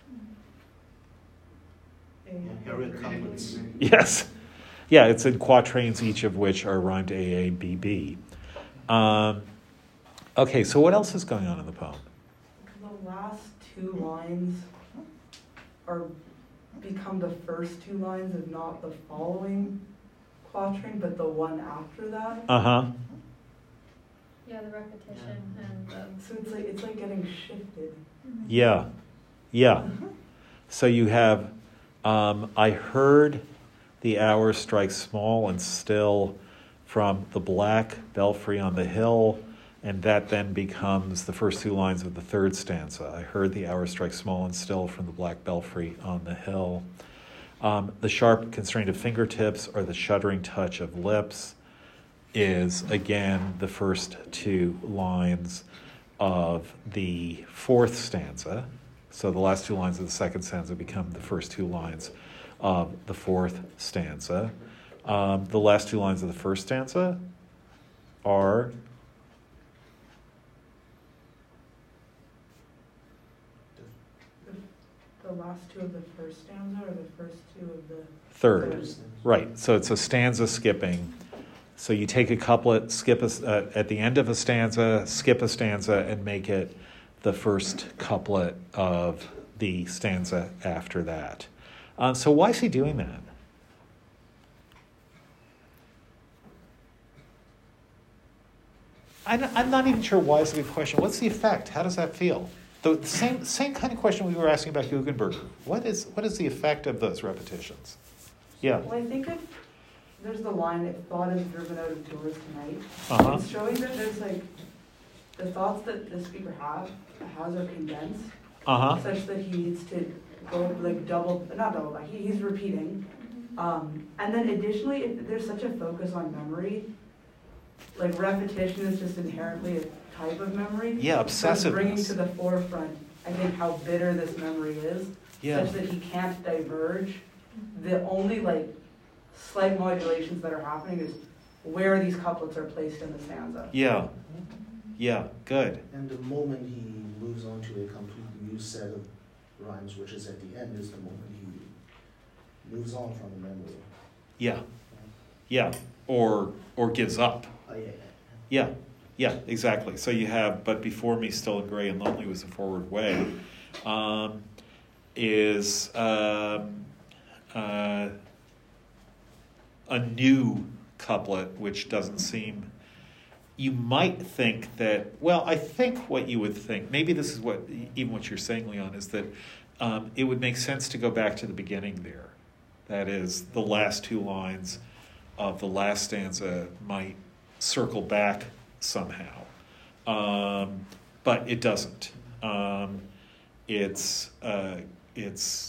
Yeah, Harriet couplets. Yes. Yeah, it's in quatrains, each of which are rhymed A A B B. Um, okay, so what else is going on in the poem? The last two lines are become the first two lines of not the following quatrain, but the one after that. Uh-huh. Yeah, the repetition and the. So it's like it's like getting shifted. Yeah. Yeah. So you have, um, I heard the hour strike small and still from the black belfry on the hill, and that then becomes the first two lines of the third stanza. I heard the hour strike small and still from the black belfry on the hill. Um, the sharp constraint of fingertips or the shuddering touch of lips is, again, the first two lines of the fourth stanza. So the last two lines of the second stanza become the first two lines of the fourth stanza. Um, the last two lines of the first stanza are The last two of the first stanza or the first two of the third. third? Right, so it's a stanza skipping. So you take a couplet, skip a, uh, at the end of a stanza, skip a stanza, and make it the first couplet of the stanza after that. Uh, so why is he doing that? I'm, I'm not even sure why it's a good question. What's the effect? How does that feel? The same same kind of question we were asking about Guggenberger. What is what is the effect of those repetitions? Yeah. Well, I think if there's the line, if thought is driven out of doors tonight, Uh-huh. it's showing that there's like, the thoughts that the speaker have, has are condensed, Uh-huh. such that he needs to go like double, not double back, he, he's repeating. Um, and then additionally, if there's such a focus on memory, like repetition is just inherently a type of memory. Yeah, So it's bringing obsessiveness. to the forefront, I think, how bitter this memory is, Yeah. such that he can't diverge. The only like slight modulations that are happening is where these couplets are placed in the stanza. Yeah. Yeah. Good. And the moment he moves on to a completely new set of rhymes, which is at the end, is the moment he moves on from the memory. Yeah. Yeah. Or or gives up. Oh, yeah, yeah. Yeah. Yeah, exactly. So you have, but before me, still in gray and lonely was a forward way, um, is um, uh, a new couplet, which doesn't seem, you might think that, well, I think what you would think, maybe this is what, even what you're saying, Leon, is that um, it would make sense to go back to the beginning there. That is, the last two lines of the last stanza might circle back somehow. Um, but it doesn't. Um, it's uh, it's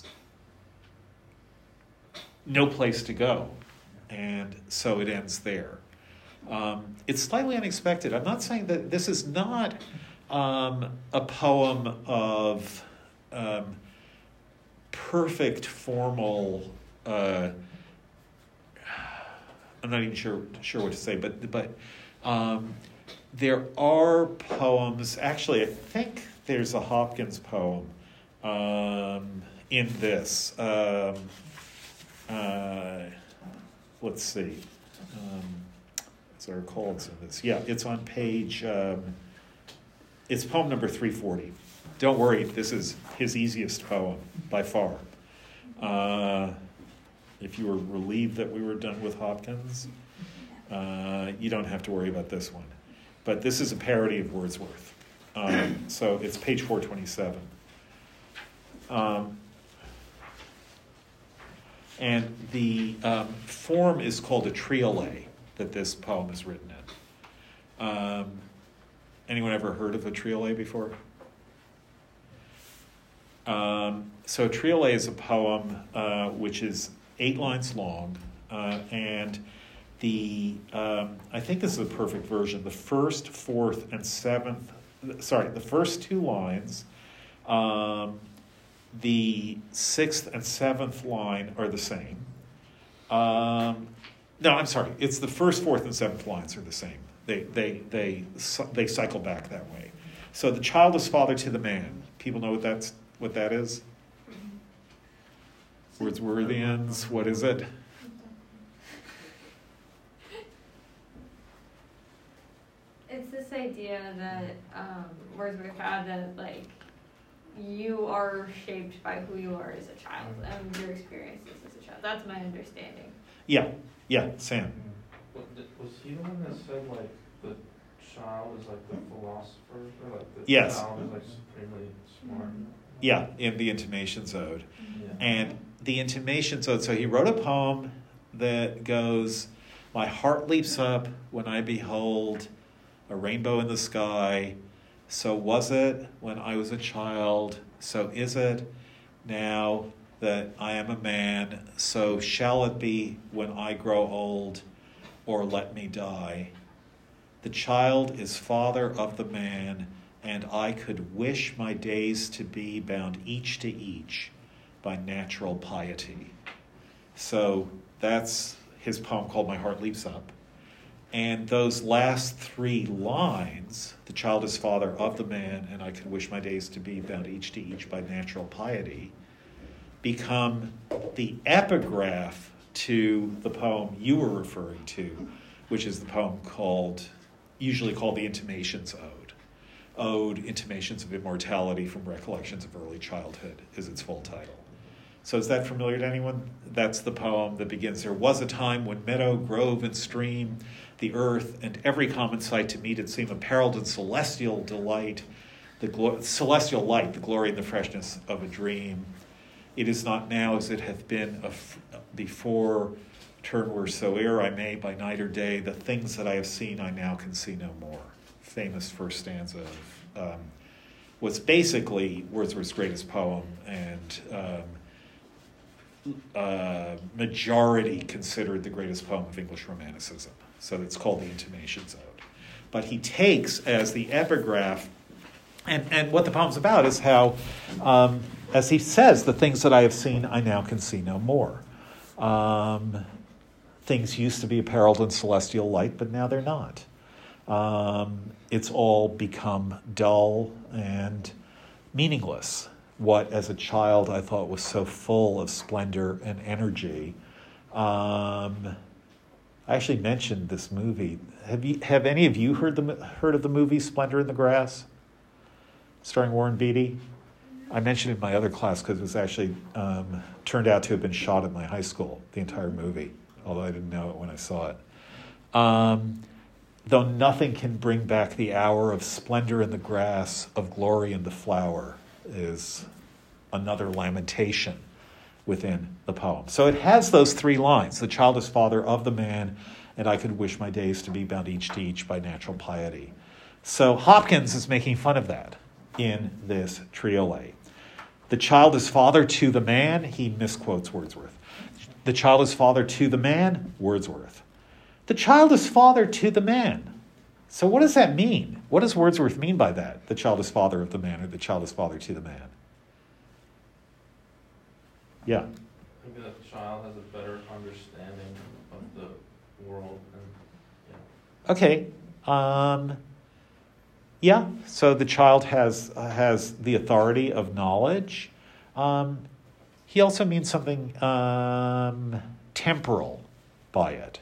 no place to go. And so it ends there. Um, it's slightly unexpected. I'm not saying that this is not um, a poem of um, perfect formal. Uh, I'm not even sure sure what to say, but but um, there are poems. Actually, I think there's a Hopkins poem um, in this. Um, uh, let's see. Um, as I recall, it's in this. Yeah, it's on page. Um, it's poem number three forty. Don't worry, this is his easiest poem by far. Uh, If you were relieved that we were done with Hopkins, uh, you don't have to worry about this one. But this is a parody of Wordsworth. Um, so it's page four twenty-seven. Um, and the um, form is called a triolet that this poem is written in. Um, anyone ever heard of a triolet before? Um, so a triolet is a poem uh, which is eight lines long, uh, and the um, I think this is a perfect version. The first, fourth, and seventh, sorry, the first two lines, um, the sixth and seventh line are the same. Um, no, I'm sorry. It's the first, fourth, and seventh lines are the same. They they they they cycle back that way. So the child is father to the man. People know what that's what that is. Wordsworthians, what is it? It's this idea that um, Wordsworth had that, like, you are shaped by who you are as a child and your experiences as a child. That's my understanding. Yeah, yeah, Sam. What, th- was he the one that said, like, the child is like the philosopher? Or like the Yes. child is like supremely smart? Yeah, in the Intimations Ode. Yeah. And the Intimations Ode, so he wrote a poem that goes, my heart leaps up when I behold a rainbow in the sky. So was it when I was a child, so is it now that I am a man, so shall it be when I grow old, or let me die. The child is father of the man, and I could wish my days to be bound each to each by natural piety. So that's his poem called My Heart Leaps Up. And those last three lines, the child is father of the man, and I could wish my days to be bound each to each by natural piety, become the epigraph to the poem you were referring to, which is the poem called, usually called the Intimations Ode. Ode, Intimations of Immortality from Recollections of Early Childhood is its full title. So is that familiar to anyone? That's the poem that begins, there was a time when meadow, grove, and stream, the earth, and every common sight to meet it seem apparelled in celestial delight, the glo- celestial light, the glory and the freshness of a dream. It is not now as it hath been af- before, turn wheresoe'er I may by night or day, the things that I have seen I now can see no more. Famous first stanza of um, what's basically Wordsworth's greatest poem, and um, uh, majority considered the greatest poem of English Romanticism. So it's called the Intimations Ode. But he takes as the epigraph, and, and what the poem's about is how, um, as he says, the things that I have seen I now can see no more. Um, things used to be apparelled in celestial light, but now they're not. Um, it's all become dull and meaningless. What, as a child, I thought was so full of splendor and energy. Um, I actually mentioned this movie. Have you? Have any of you heard the heard of the movie Splendor in the Grass, starring Warren Beatty? I mentioned it in my other class because it was actually um, turned out to have been shot at my high school, the entire movie, although I didn't know it when I saw it. Um, Though nothing can bring back the hour of splendor in the grass, of glory in the flower, is another lamentation within the poem. So it has those three lines. The child is father of the man, and I could wish my days to be bound each to each by natural piety. So Hopkins is making fun of that in this triolet. The child is father to the man. He misquotes Wordsworth. The child is father to the man. Wordsworth. The child is father to the man. So what does that mean? What does Wordsworth mean by that? The child is father of the man, or the child is father to the man? Yeah. Maybe the child has a better understanding of the world. And, yeah. Okay. Um, yeah. So the child has uh, has the authority of knowledge. Um, he also means something um, temporal by it.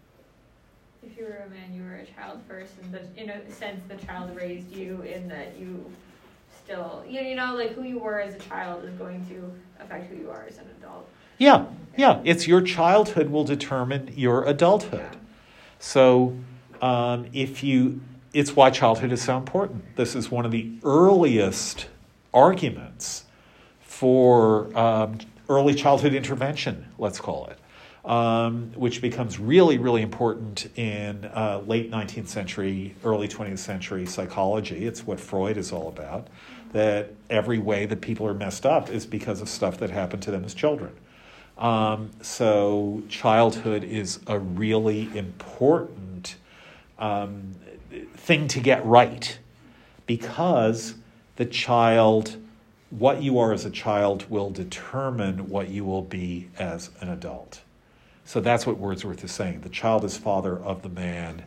If you were a man, you were a child first, and the, in a sense, the child raised you in that you still, you, you know, like who you were as a child is going to affect who you are as an adult. Yeah, yeah. It's your childhood will determine your adulthood. Yeah. So um, if you, it's why childhood is so important. This is one of the earliest arguments for um, early childhood intervention, let's call it. Um, which becomes really, really important in uh, late nineteenth century, early twentieth century psychology. It's what Freud is all about, that every way that people are messed up is because of stuff that happened to them as children. Um, so childhood is a really important um, thing to get right, because the child, what you are as a child will determine what you will be as an adult. So that's what Wordsworth is saying. The child is father of the man.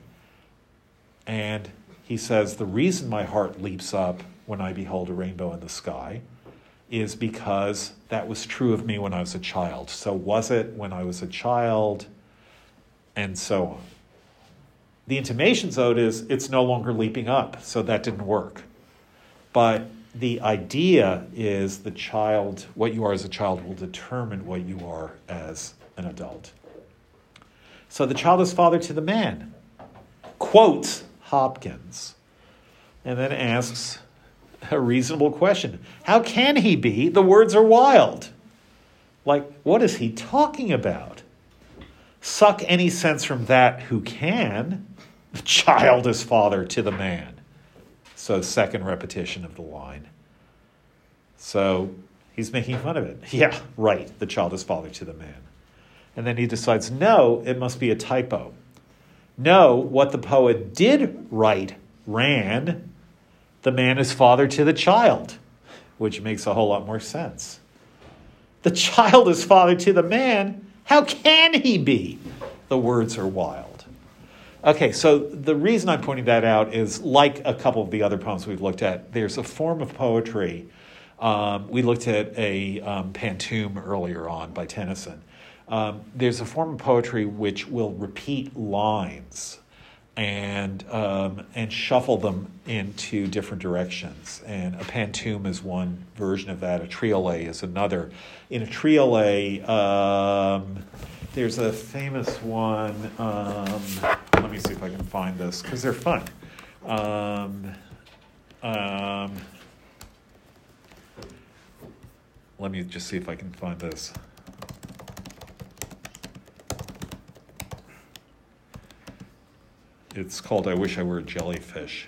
And he says, the reason my heart leaps up when I behold a rainbow in the sky is because that was true of me when I was a child. So was it when I was a child? And so on. The Intimations Ode is, it's no longer leaping up, so that didn't work. But the idea is the child, what you are as a child will determine what you are as an adult. So the child is father to the man, quotes Hopkins, and then asks a reasonable question. How can he be? The words are wild. Like, what is he talking about? Suck any sense from that who can. The child is father to the man. So second repetition of the line. So he's making fun of it. Yeah, right. The child is father to the man. And then he decides, no, it must be a typo. No, what the poet did write ran, the man is father to the child, which makes a whole lot more sense. The child is father to the man. How can he be? The words are wild. Okay, so the reason I'm pointing that out is, like a couple of the other poems we've looked at, there's a form of poetry. Um, we looked at a um, Pantoum earlier on by Tennyson. Um, there's a form of poetry which will repeat lines and um, and shuffle them into different directions. And a pantoum is one version of that. A triolet is another. In a triolet, um, there's a famous one. Um, let me see if I can find this because they're fun. Um, um, let me just see if I can find this. It's called I Wish I Were a Jellyfish.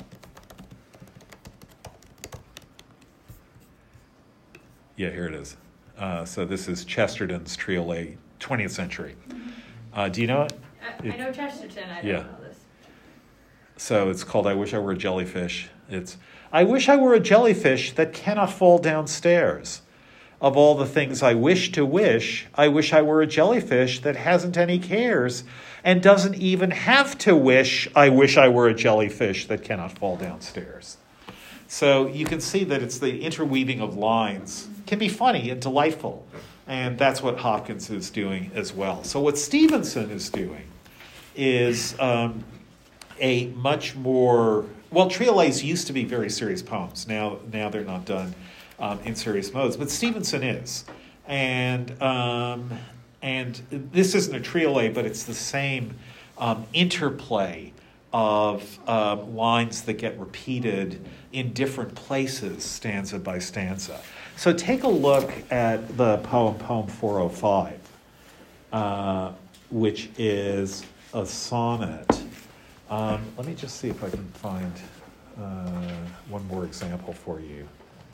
Yeah, here it is. Uh, so this is Chesterton's Triolet, twentieth century. Uh, do you know it? I, I know Chesterton, I don't yeah. know this. So it's called I Wish I Were a Jellyfish. It's, I wish I were a jellyfish that cannot fall downstairs. Of all the things I wish to wish, I wish I were a jellyfish that hasn't any cares and doesn't even have to wish, I wish I were a jellyfish that cannot fall downstairs. So you can see that it's the interweaving of lines can be funny and delightful. And that's what Hopkins is doing as well. So what Stevenson is doing is um, a much more, well, triolets used to be very serious poems. Now, now they're not done um, in serious modes, but Stevenson is. And um, and this isn't a triolet, but it's the same um, interplay of uh, lines that get repeated in different places, stanza by stanza. So take a look at the poem, poem four oh five, uh, which is a sonnet. Um, let me just see if I can find uh, one more example for you.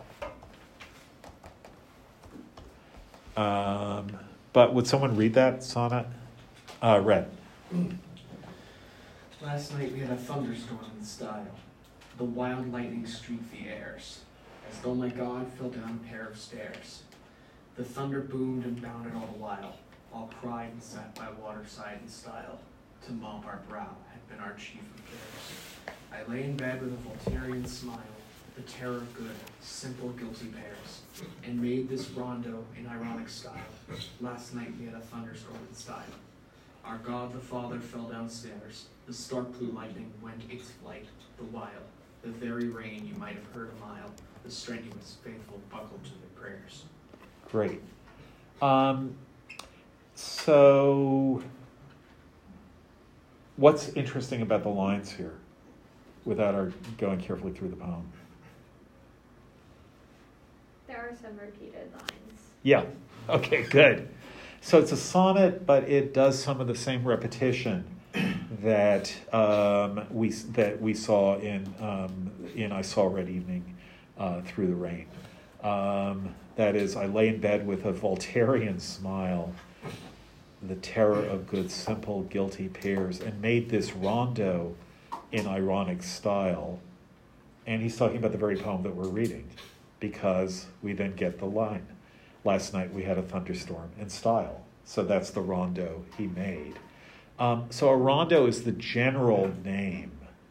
Um, but would someone read that sonnet? Uh, read. Last night we had a thunderstorm in style. The wild lightning streaked the airs, as though my God fell down a pair of stairs. The thunder boomed and bounded all the while, all pride and sat by waterside in style. To mop our brow had been our chief of cares. I lay in bed with a Voltairian smile, the terror of good, simple guilty pairs, and made this rondo in ironic style. Last night we had a thunderstorm in style. Our God the Father fell downstairs. The stark blue lightning went its flight, the while the very rain you might have heard a mile. The strenuous faithful buckled to their prayers. Great. Um, so, what's interesting about the lines here, without our going carefully through the poem? There are some repeated lines. Yeah. Okay, good. So it's a sonnet, but it does some of the same repetition that um, we that we saw in um, in I Saw Red Evening uh, Through the Rain. Um, that is, I lay in bed with a Voltairian smile, the terror of good, simple, guilty pairs, and made this rondo in ironic style. And he's talking about the very poem that we're reading, because we then get the line. Last night we had a thunderstorm in style. So that's the rondo he made. Um, so a rondo is the general name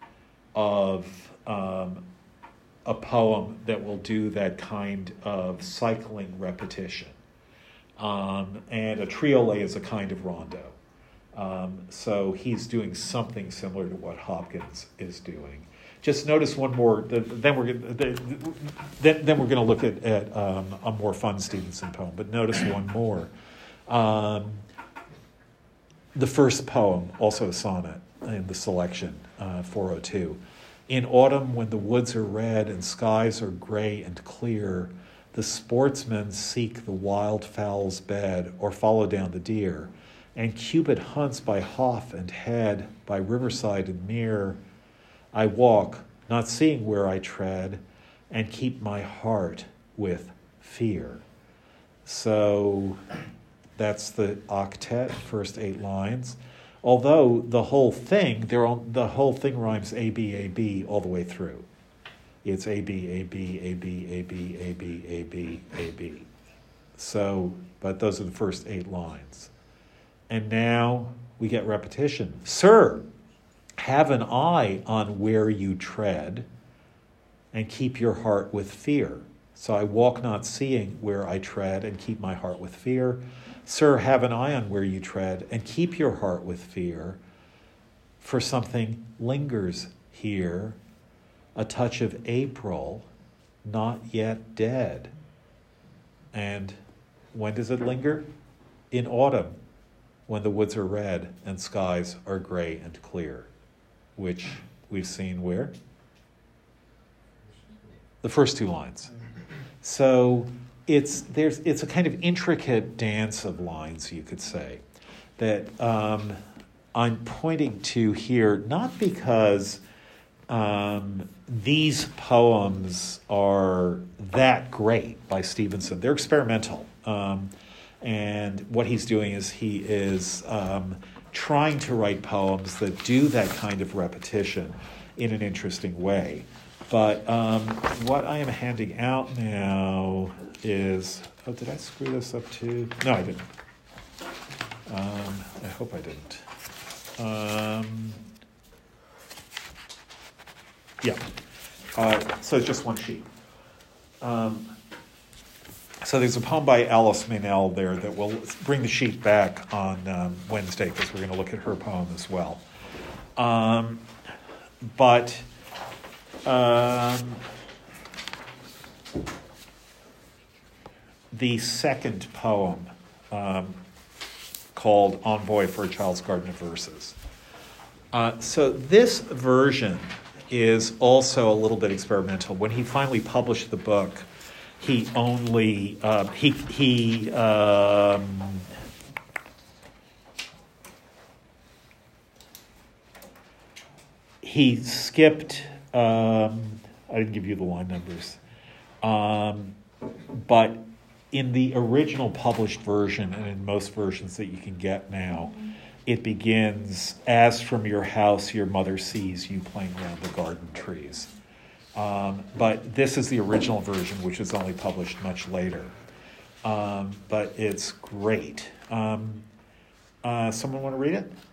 of um, a poem that will do that kind of cycling repetition. Um, and a triolet is a kind of rondo. Um, so he's doing something similar to what Hopkins is doing. Just notice one more. Then we're then, then we're going to look at, at um, a more fun Stevenson poem. But notice one more. Um, the first poem, also a sonnet in the selection, uh, four oh two. In autumn, when the woods are red and skies are gray and clear, the sportsmen seek the wild fowl's bed or follow down the deer, and Cupid hunts by hough and head, by riverside and mere. I walk, not seeing where I tread, and keep my heart with fear. So that's the octet, first eight lines. Although the whole thing, they're all, the whole thing rhymes A, B, A, B all the way through. It's A, B, A, B, A, B, A, B, A, B, A, B, A, B. So, but those are the first eight lines. And now we get repetition. Sir, have an eye on where you tread, and keep your heart with fear. So I walk not seeing where I tread, and keep my heart with fear. Sir, have an eye on where you tread, and keep your heart with fear. for something lingers here, a touch of April, not yet dead. And when does it linger? In autumn, when the woods are red and skies are gray and clear, which we've seen where? The first two lines. So it's there's it's a kind of intricate dance of lines, you could say, that um, I'm pointing to here, not because um, these poems are that great by Stevenson. They're experimental. Um, and what he's doing is he is um, trying to write poems that do that kind of repetition in an interesting way. But um, what I am handing out now is, oh, did I screw this up too? No, I didn't. Um, I hope I didn't. Um, yeah. Uh, so it's just one sheet. Um, so there's a poem by Alice Meynell there that will bring the sheet back on um, Wednesday, because we're going to look at her poem as well. Um, but um, the second poem, um, called Envoy for a Child's Garden of Verses. Uh, so this version is also a little bit experimental. When he finally published the book, he only, uh, he, he um, he skipped, um, I didn't give you the line numbers, um, but in the original published version, and in most versions that you can get now, it begins, as from your house your mother sees you playing around the garden trees. Um, but this is the original version, which was only published much later. Um, but it's great. Um, uh, someone want to read it?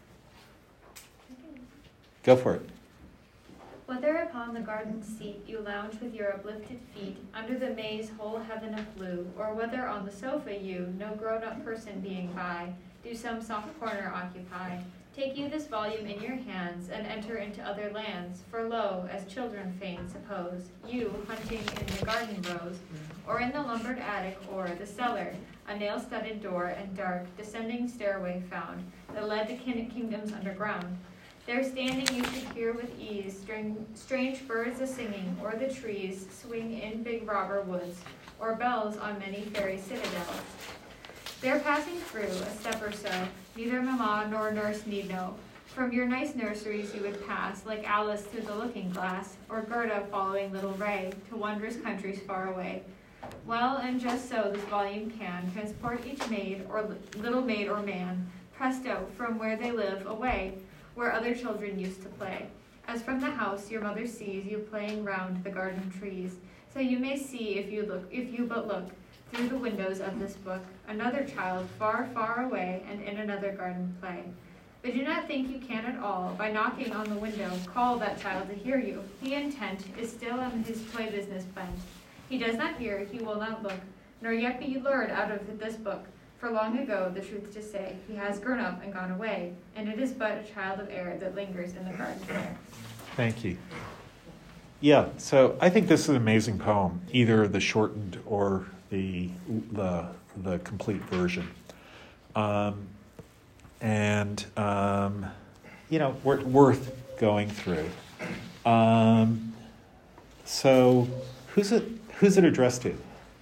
Go for it. Whether upon the garden seat you lounge with your uplifted feet under the May's whole heaven of blue, or whether on the sofa you, no grown-up person being by, do some soft corner occupy, take you this volume in your hands and enter into other lands, for lo, as children fain suppose, you hunting in the garden rows, or in the lumbered attic or the cellar, a nail-studded door and dark descending stairway found that led to kin- kingdoms underground. There standing you should hear with ease string, strange birds a-singing, or the trees swing in big robber woods, or bells on many fairy citadels. There passing through, a step or so, neither mamma nor nurse need know. From your nice nurseries you would pass, like Alice through the looking-glass, or Gerda following little Ray, to wondrous countries far away. Well, and just so this volume can transport each maid, or li- little maid or man, presto, from where they live, away, where other children used to play. As from the house your mother sees you playing round the garden trees, so you may see if you look, if you but look, through the windows of this book, another child far, far away, and in another garden play. But do not think you can at all, by knocking on the window, call that child to hear you. He intent is still on his toy business bent. He does not hear, he will not look, nor yet be lured out of this book. For long ago, the truth to say, he has grown up and gone away, and it is but a child of air that lingers in the garden there. Thank you. Yeah, so I think this is an amazing poem, either the shortened or the the, the complete version. Um, and, um, you know, worth, worth going through. Um, so who's it, who's it addressed to?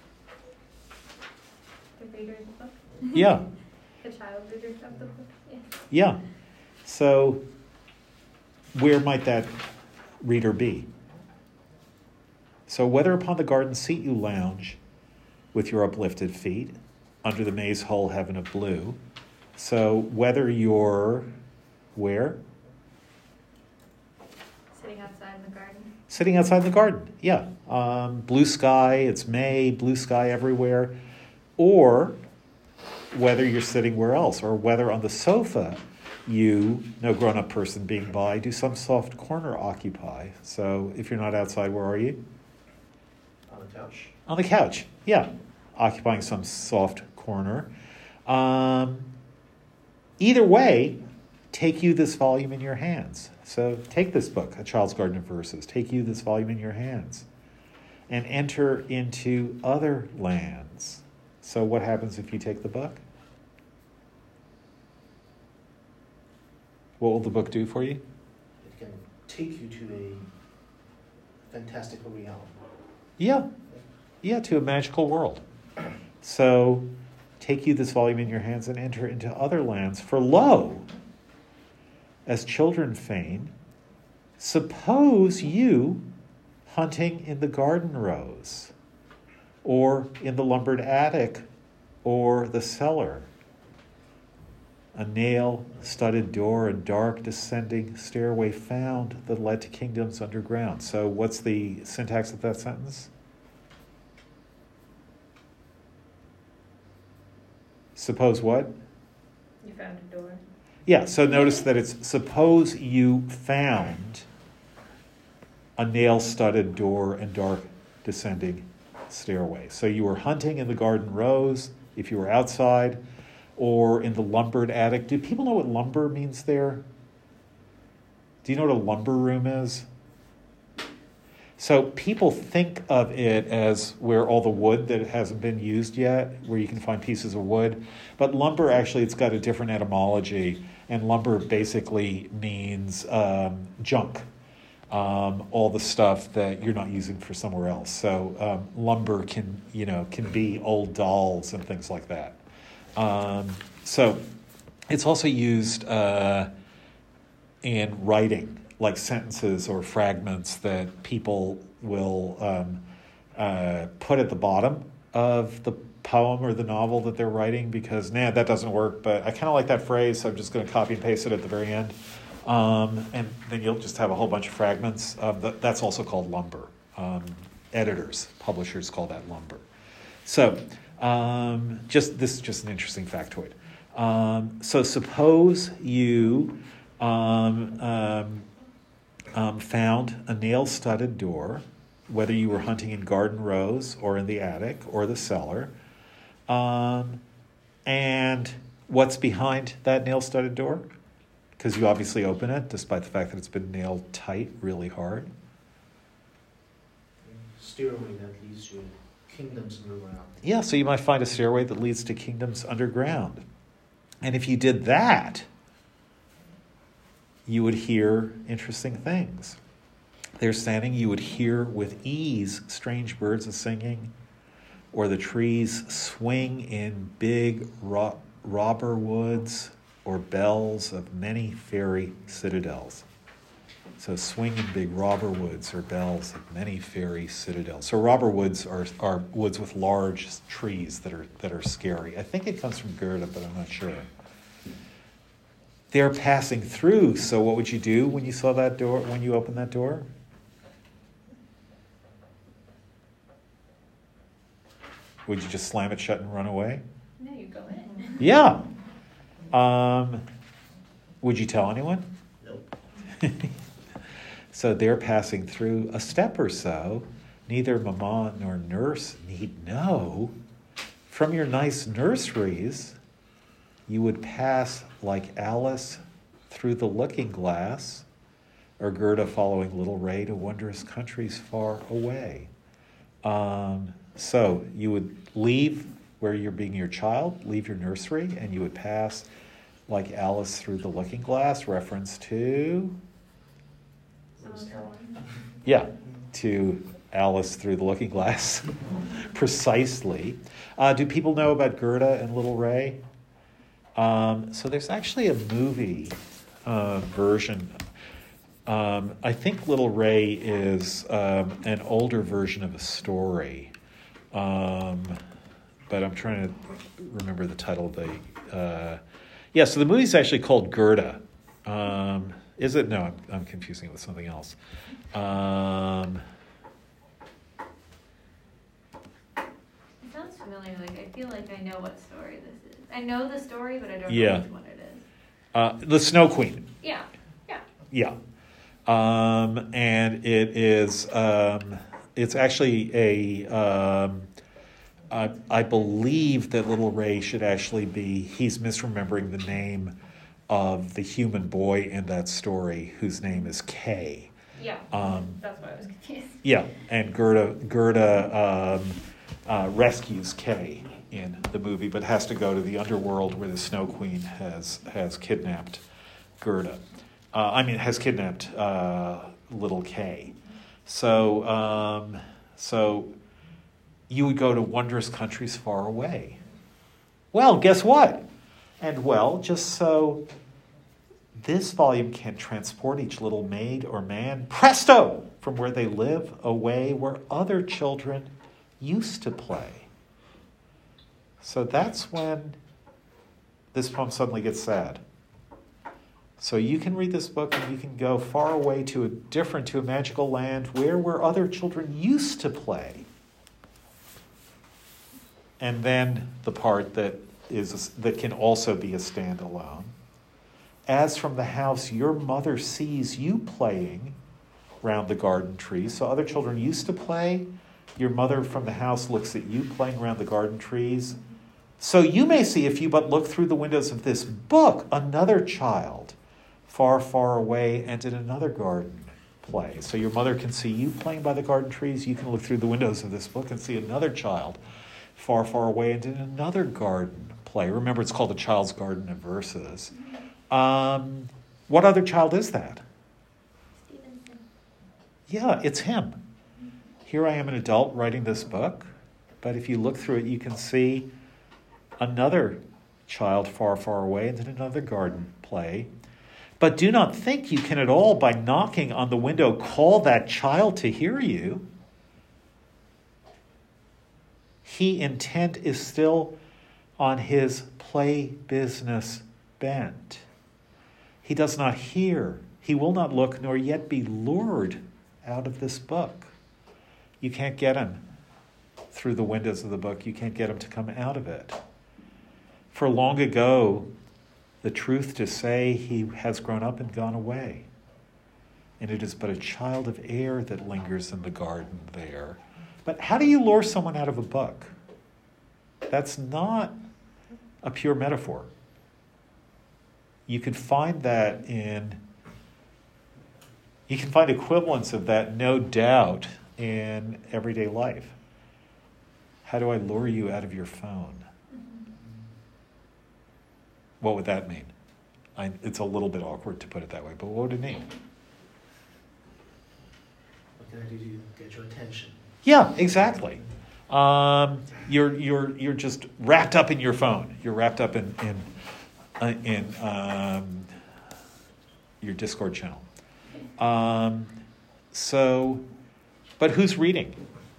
The reader of the book? Yeah. The child reader of the book, yeah. Yeah. So where might that reader be? So whether upon the garden seat you lounge with your uplifted feet under the May's whole heaven of blue. So whether you're where? Sitting outside in the garden. Sitting outside the garden, yeah. Um, blue sky, it's May, blue sky everywhere. Or whether you're sitting where else, or whether on the sofa you, no grown-up person being by, do some soft corner occupy. So if you're not outside, where are you? On the couch. On the couch, yeah. Occupying some soft corner. Um, either way, take you this volume in your hands. So take this book, A Child's Garden of Verses. Take you this volume in your hands and enter into other lands. So what happens if you take the book? What will the book do for you? It can take you to a fantastical realm. Yeah. Yeah, to a magical world. So take you this volume in your hands and enter into other lands. For lo, as children feign, suppose you hunting in the garden rows, or in the lumbered attic, or the cellar, a nail-studded door and dark descending stairway found that led to kingdoms underground. So what's the syntax of that sentence? Suppose what? You found a door. Yeah, so notice that it's suppose you found a nail-studded door and dark descending stairway. So you were hunting in the garden rows if you were outside, or in the lumbered attic. Do people know what lumber means there? Do you know what a lumber room is? So people think of it as where all the wood that hasn't been used yet, where you can find pieces of wood. But lumber, actually, it's got a different etymology. And lumber basically means um, junk, um, all the stuff that you're not using for somewhere else. So um, lumber can, you know, can be old dolls and things like that. Um, so it's also used uh, in writing, like sentences or fragments that people will um, uh, put at the bottom of the poem or the novel that they're writing because, nah, that doesn't work, but I kind of like that phrase, so I'm just going to copy and paste it at the very end. Um, and then you'll just have a whole bunch of fragments. Uh, that, that's also called lumber. Um, editors, publishers call that lumber. So um, just this is just an interesting factoid. Um, so suppose you um, um, um, found a nail-studded door, whether you were hunting in garden rows or in the attic or the cellar, um, and what's behind that nail-studded door? Because you obviously open it, despite the fact that it's been nailed tight really hard. Stairway that leads to kingdoms underground. Yeah, so you might find a stairway that leads to kingdoms underground. And if you did that, you would hear interesting things. They're standing, you would hear with ease strange birds a-singing, or the trees swing in big ro- robber woods, or bells of many fairy citadels. So swing in big robber woods or bells of many fairy citadels. So robber woods are, are woods with large trees that are that are scary. I think it comes from Goethe, but I'm not sure. They're passing through. So what would you do when you saw that door? When you opened that door? Would you just slam it shut and run away? No, you go in. Yeah. Um, would you tell anyone? Nope. So they're passing through a step or so. Neither mamma nor nurse need know. From your nice nurseries, you would pass like Alice through the looking glass, or Gerda following little Ray to wondrous countries far away. Um, so you would leave where you're being your child, leave your nursery, and you would pass like Alice through the looking glass, reference to... Yeah, to Alice through the looking glass. Precisely. Uh, do people know about Gerda and Little Ray? Um, so there's actually a movie uh, version. Um, I think Little Ray is um, an older version of a story. Um, but I'm trying to remember the title of the... Uh, yeah, so the movie's actually called Gerda. Um, is it? No, I'm, I'm confusing it with something else. Um, It sounds familiar. Like I feel like I know what story this is. I know the story, but I don't Yeah. know which one it is. uh, the Snow Queen. Yeah, yeah. Yeah. Um, and it is, um, it's actually a, um, I, I believe that Little Ray should actually be, he's misremembering the name of the human boy in that story whose name is Kay. Yeah, Um, that's why I was confused. yeah, and Gerda, Gerda um, uh, rescues Kay in the movie, but has to go to the underworld where the Snow Queen has has kidnapped Gerda. Uh, I mean, has kidnapped uh, little Kay. So, um, so you would go to wondrous countries far away. Well, guess what? And well, just so this volume can transport each little maid or man, presto, from where they live away where other children used to play. So that's when this poem suddenly gets sad. So you can read this book and you can go far away to a different, to a magical land where where other children used to play. And then the part that is that can also be a standalone. As from the house your mother sees you playing round the garden tree. So other children used to play. Your mother from the house looks at you playing around the garden trees. So you may see, if you but look through the windows of this book, another child far, far away and in another garden play. So your mother can see you playing by the garden trees. You can look through the windows of this book and see another child far, far away and in another garden play. Remember, it's called A Child's Garden of Verses. Um, what other child is that? Stevenson. Yeah, it's him. Here I am, an adult, writing this book. But if you look through it, you can see another child far, far away and in another garden play. But do not think you can at all, by knocking on the window, call that child to hear you. He intent is still on his play business bent. He does not hear. He will not look, nor yet be lured out of this book. You can't get him through the windows of the book. You can't get him to come out of it. For long ago, the truth to say, he has grown up and gone away. And it is but a child of air that lingers in the garden there. But how do you lure someone out of a book? That's not a pure metaphor. You can find that in, you can find equivalents of that, no doubt, in everyday life. How do I lure you out of your phone? What would that mean? I, it's a little bit awkward to put it that way, but what would it mean? What can I do to get your attention? Yeah, exactly. Um, you're you're you're just wrapped up in your phone. You're wrapped up in in uh, in um, your Discord channel. Um, so, but who's reading?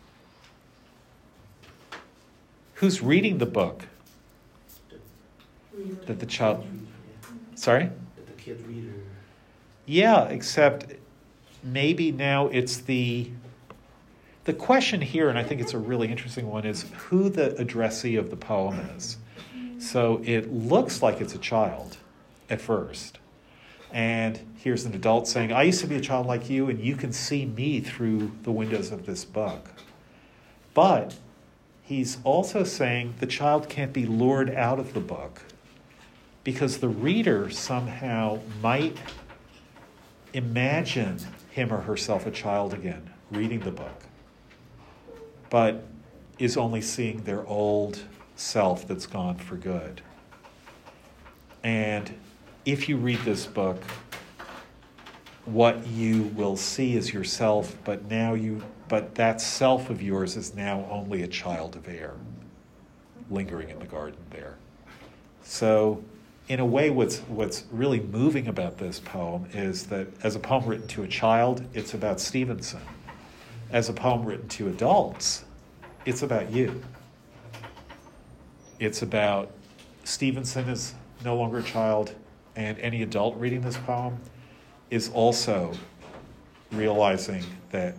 Who's reading the book that the child? Sorry? That the kid reader. Yeah, except maybe now it's the the question here, and I think it's a really interesting one, is who the addressee of the poem is. So it looks like it's a child at first. And here's an adult saying, I used to be a child like you, and you can see me through the windows of this book. But he's also saying the child can't be lured out of the book because the reader somehow might imagine him or herself a child again, reading the book, but is only seeing their old self that's gone for good. And if you read this book, what you will see is yourself, but now you, but that self of yours is now only a child of air, lingering in the garden there. So, in a way, what's what's really moving about this poem is that as a poem written to a child, it's about Stevenson. As a poem written to adults, it's about you. It's about Stevenson is no longer a child, and any adult reading this poem is also realizing that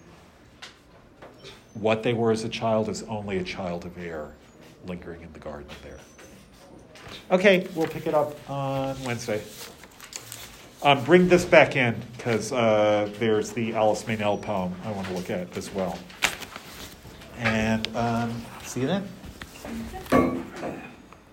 what they were as a child is only a child of air lingering in the garden there. Okay, we'll pick it up on Wednesday. Um, bring this back in, because uh, there's the Alice Meynell poem I want to look at as well. And um, see you then.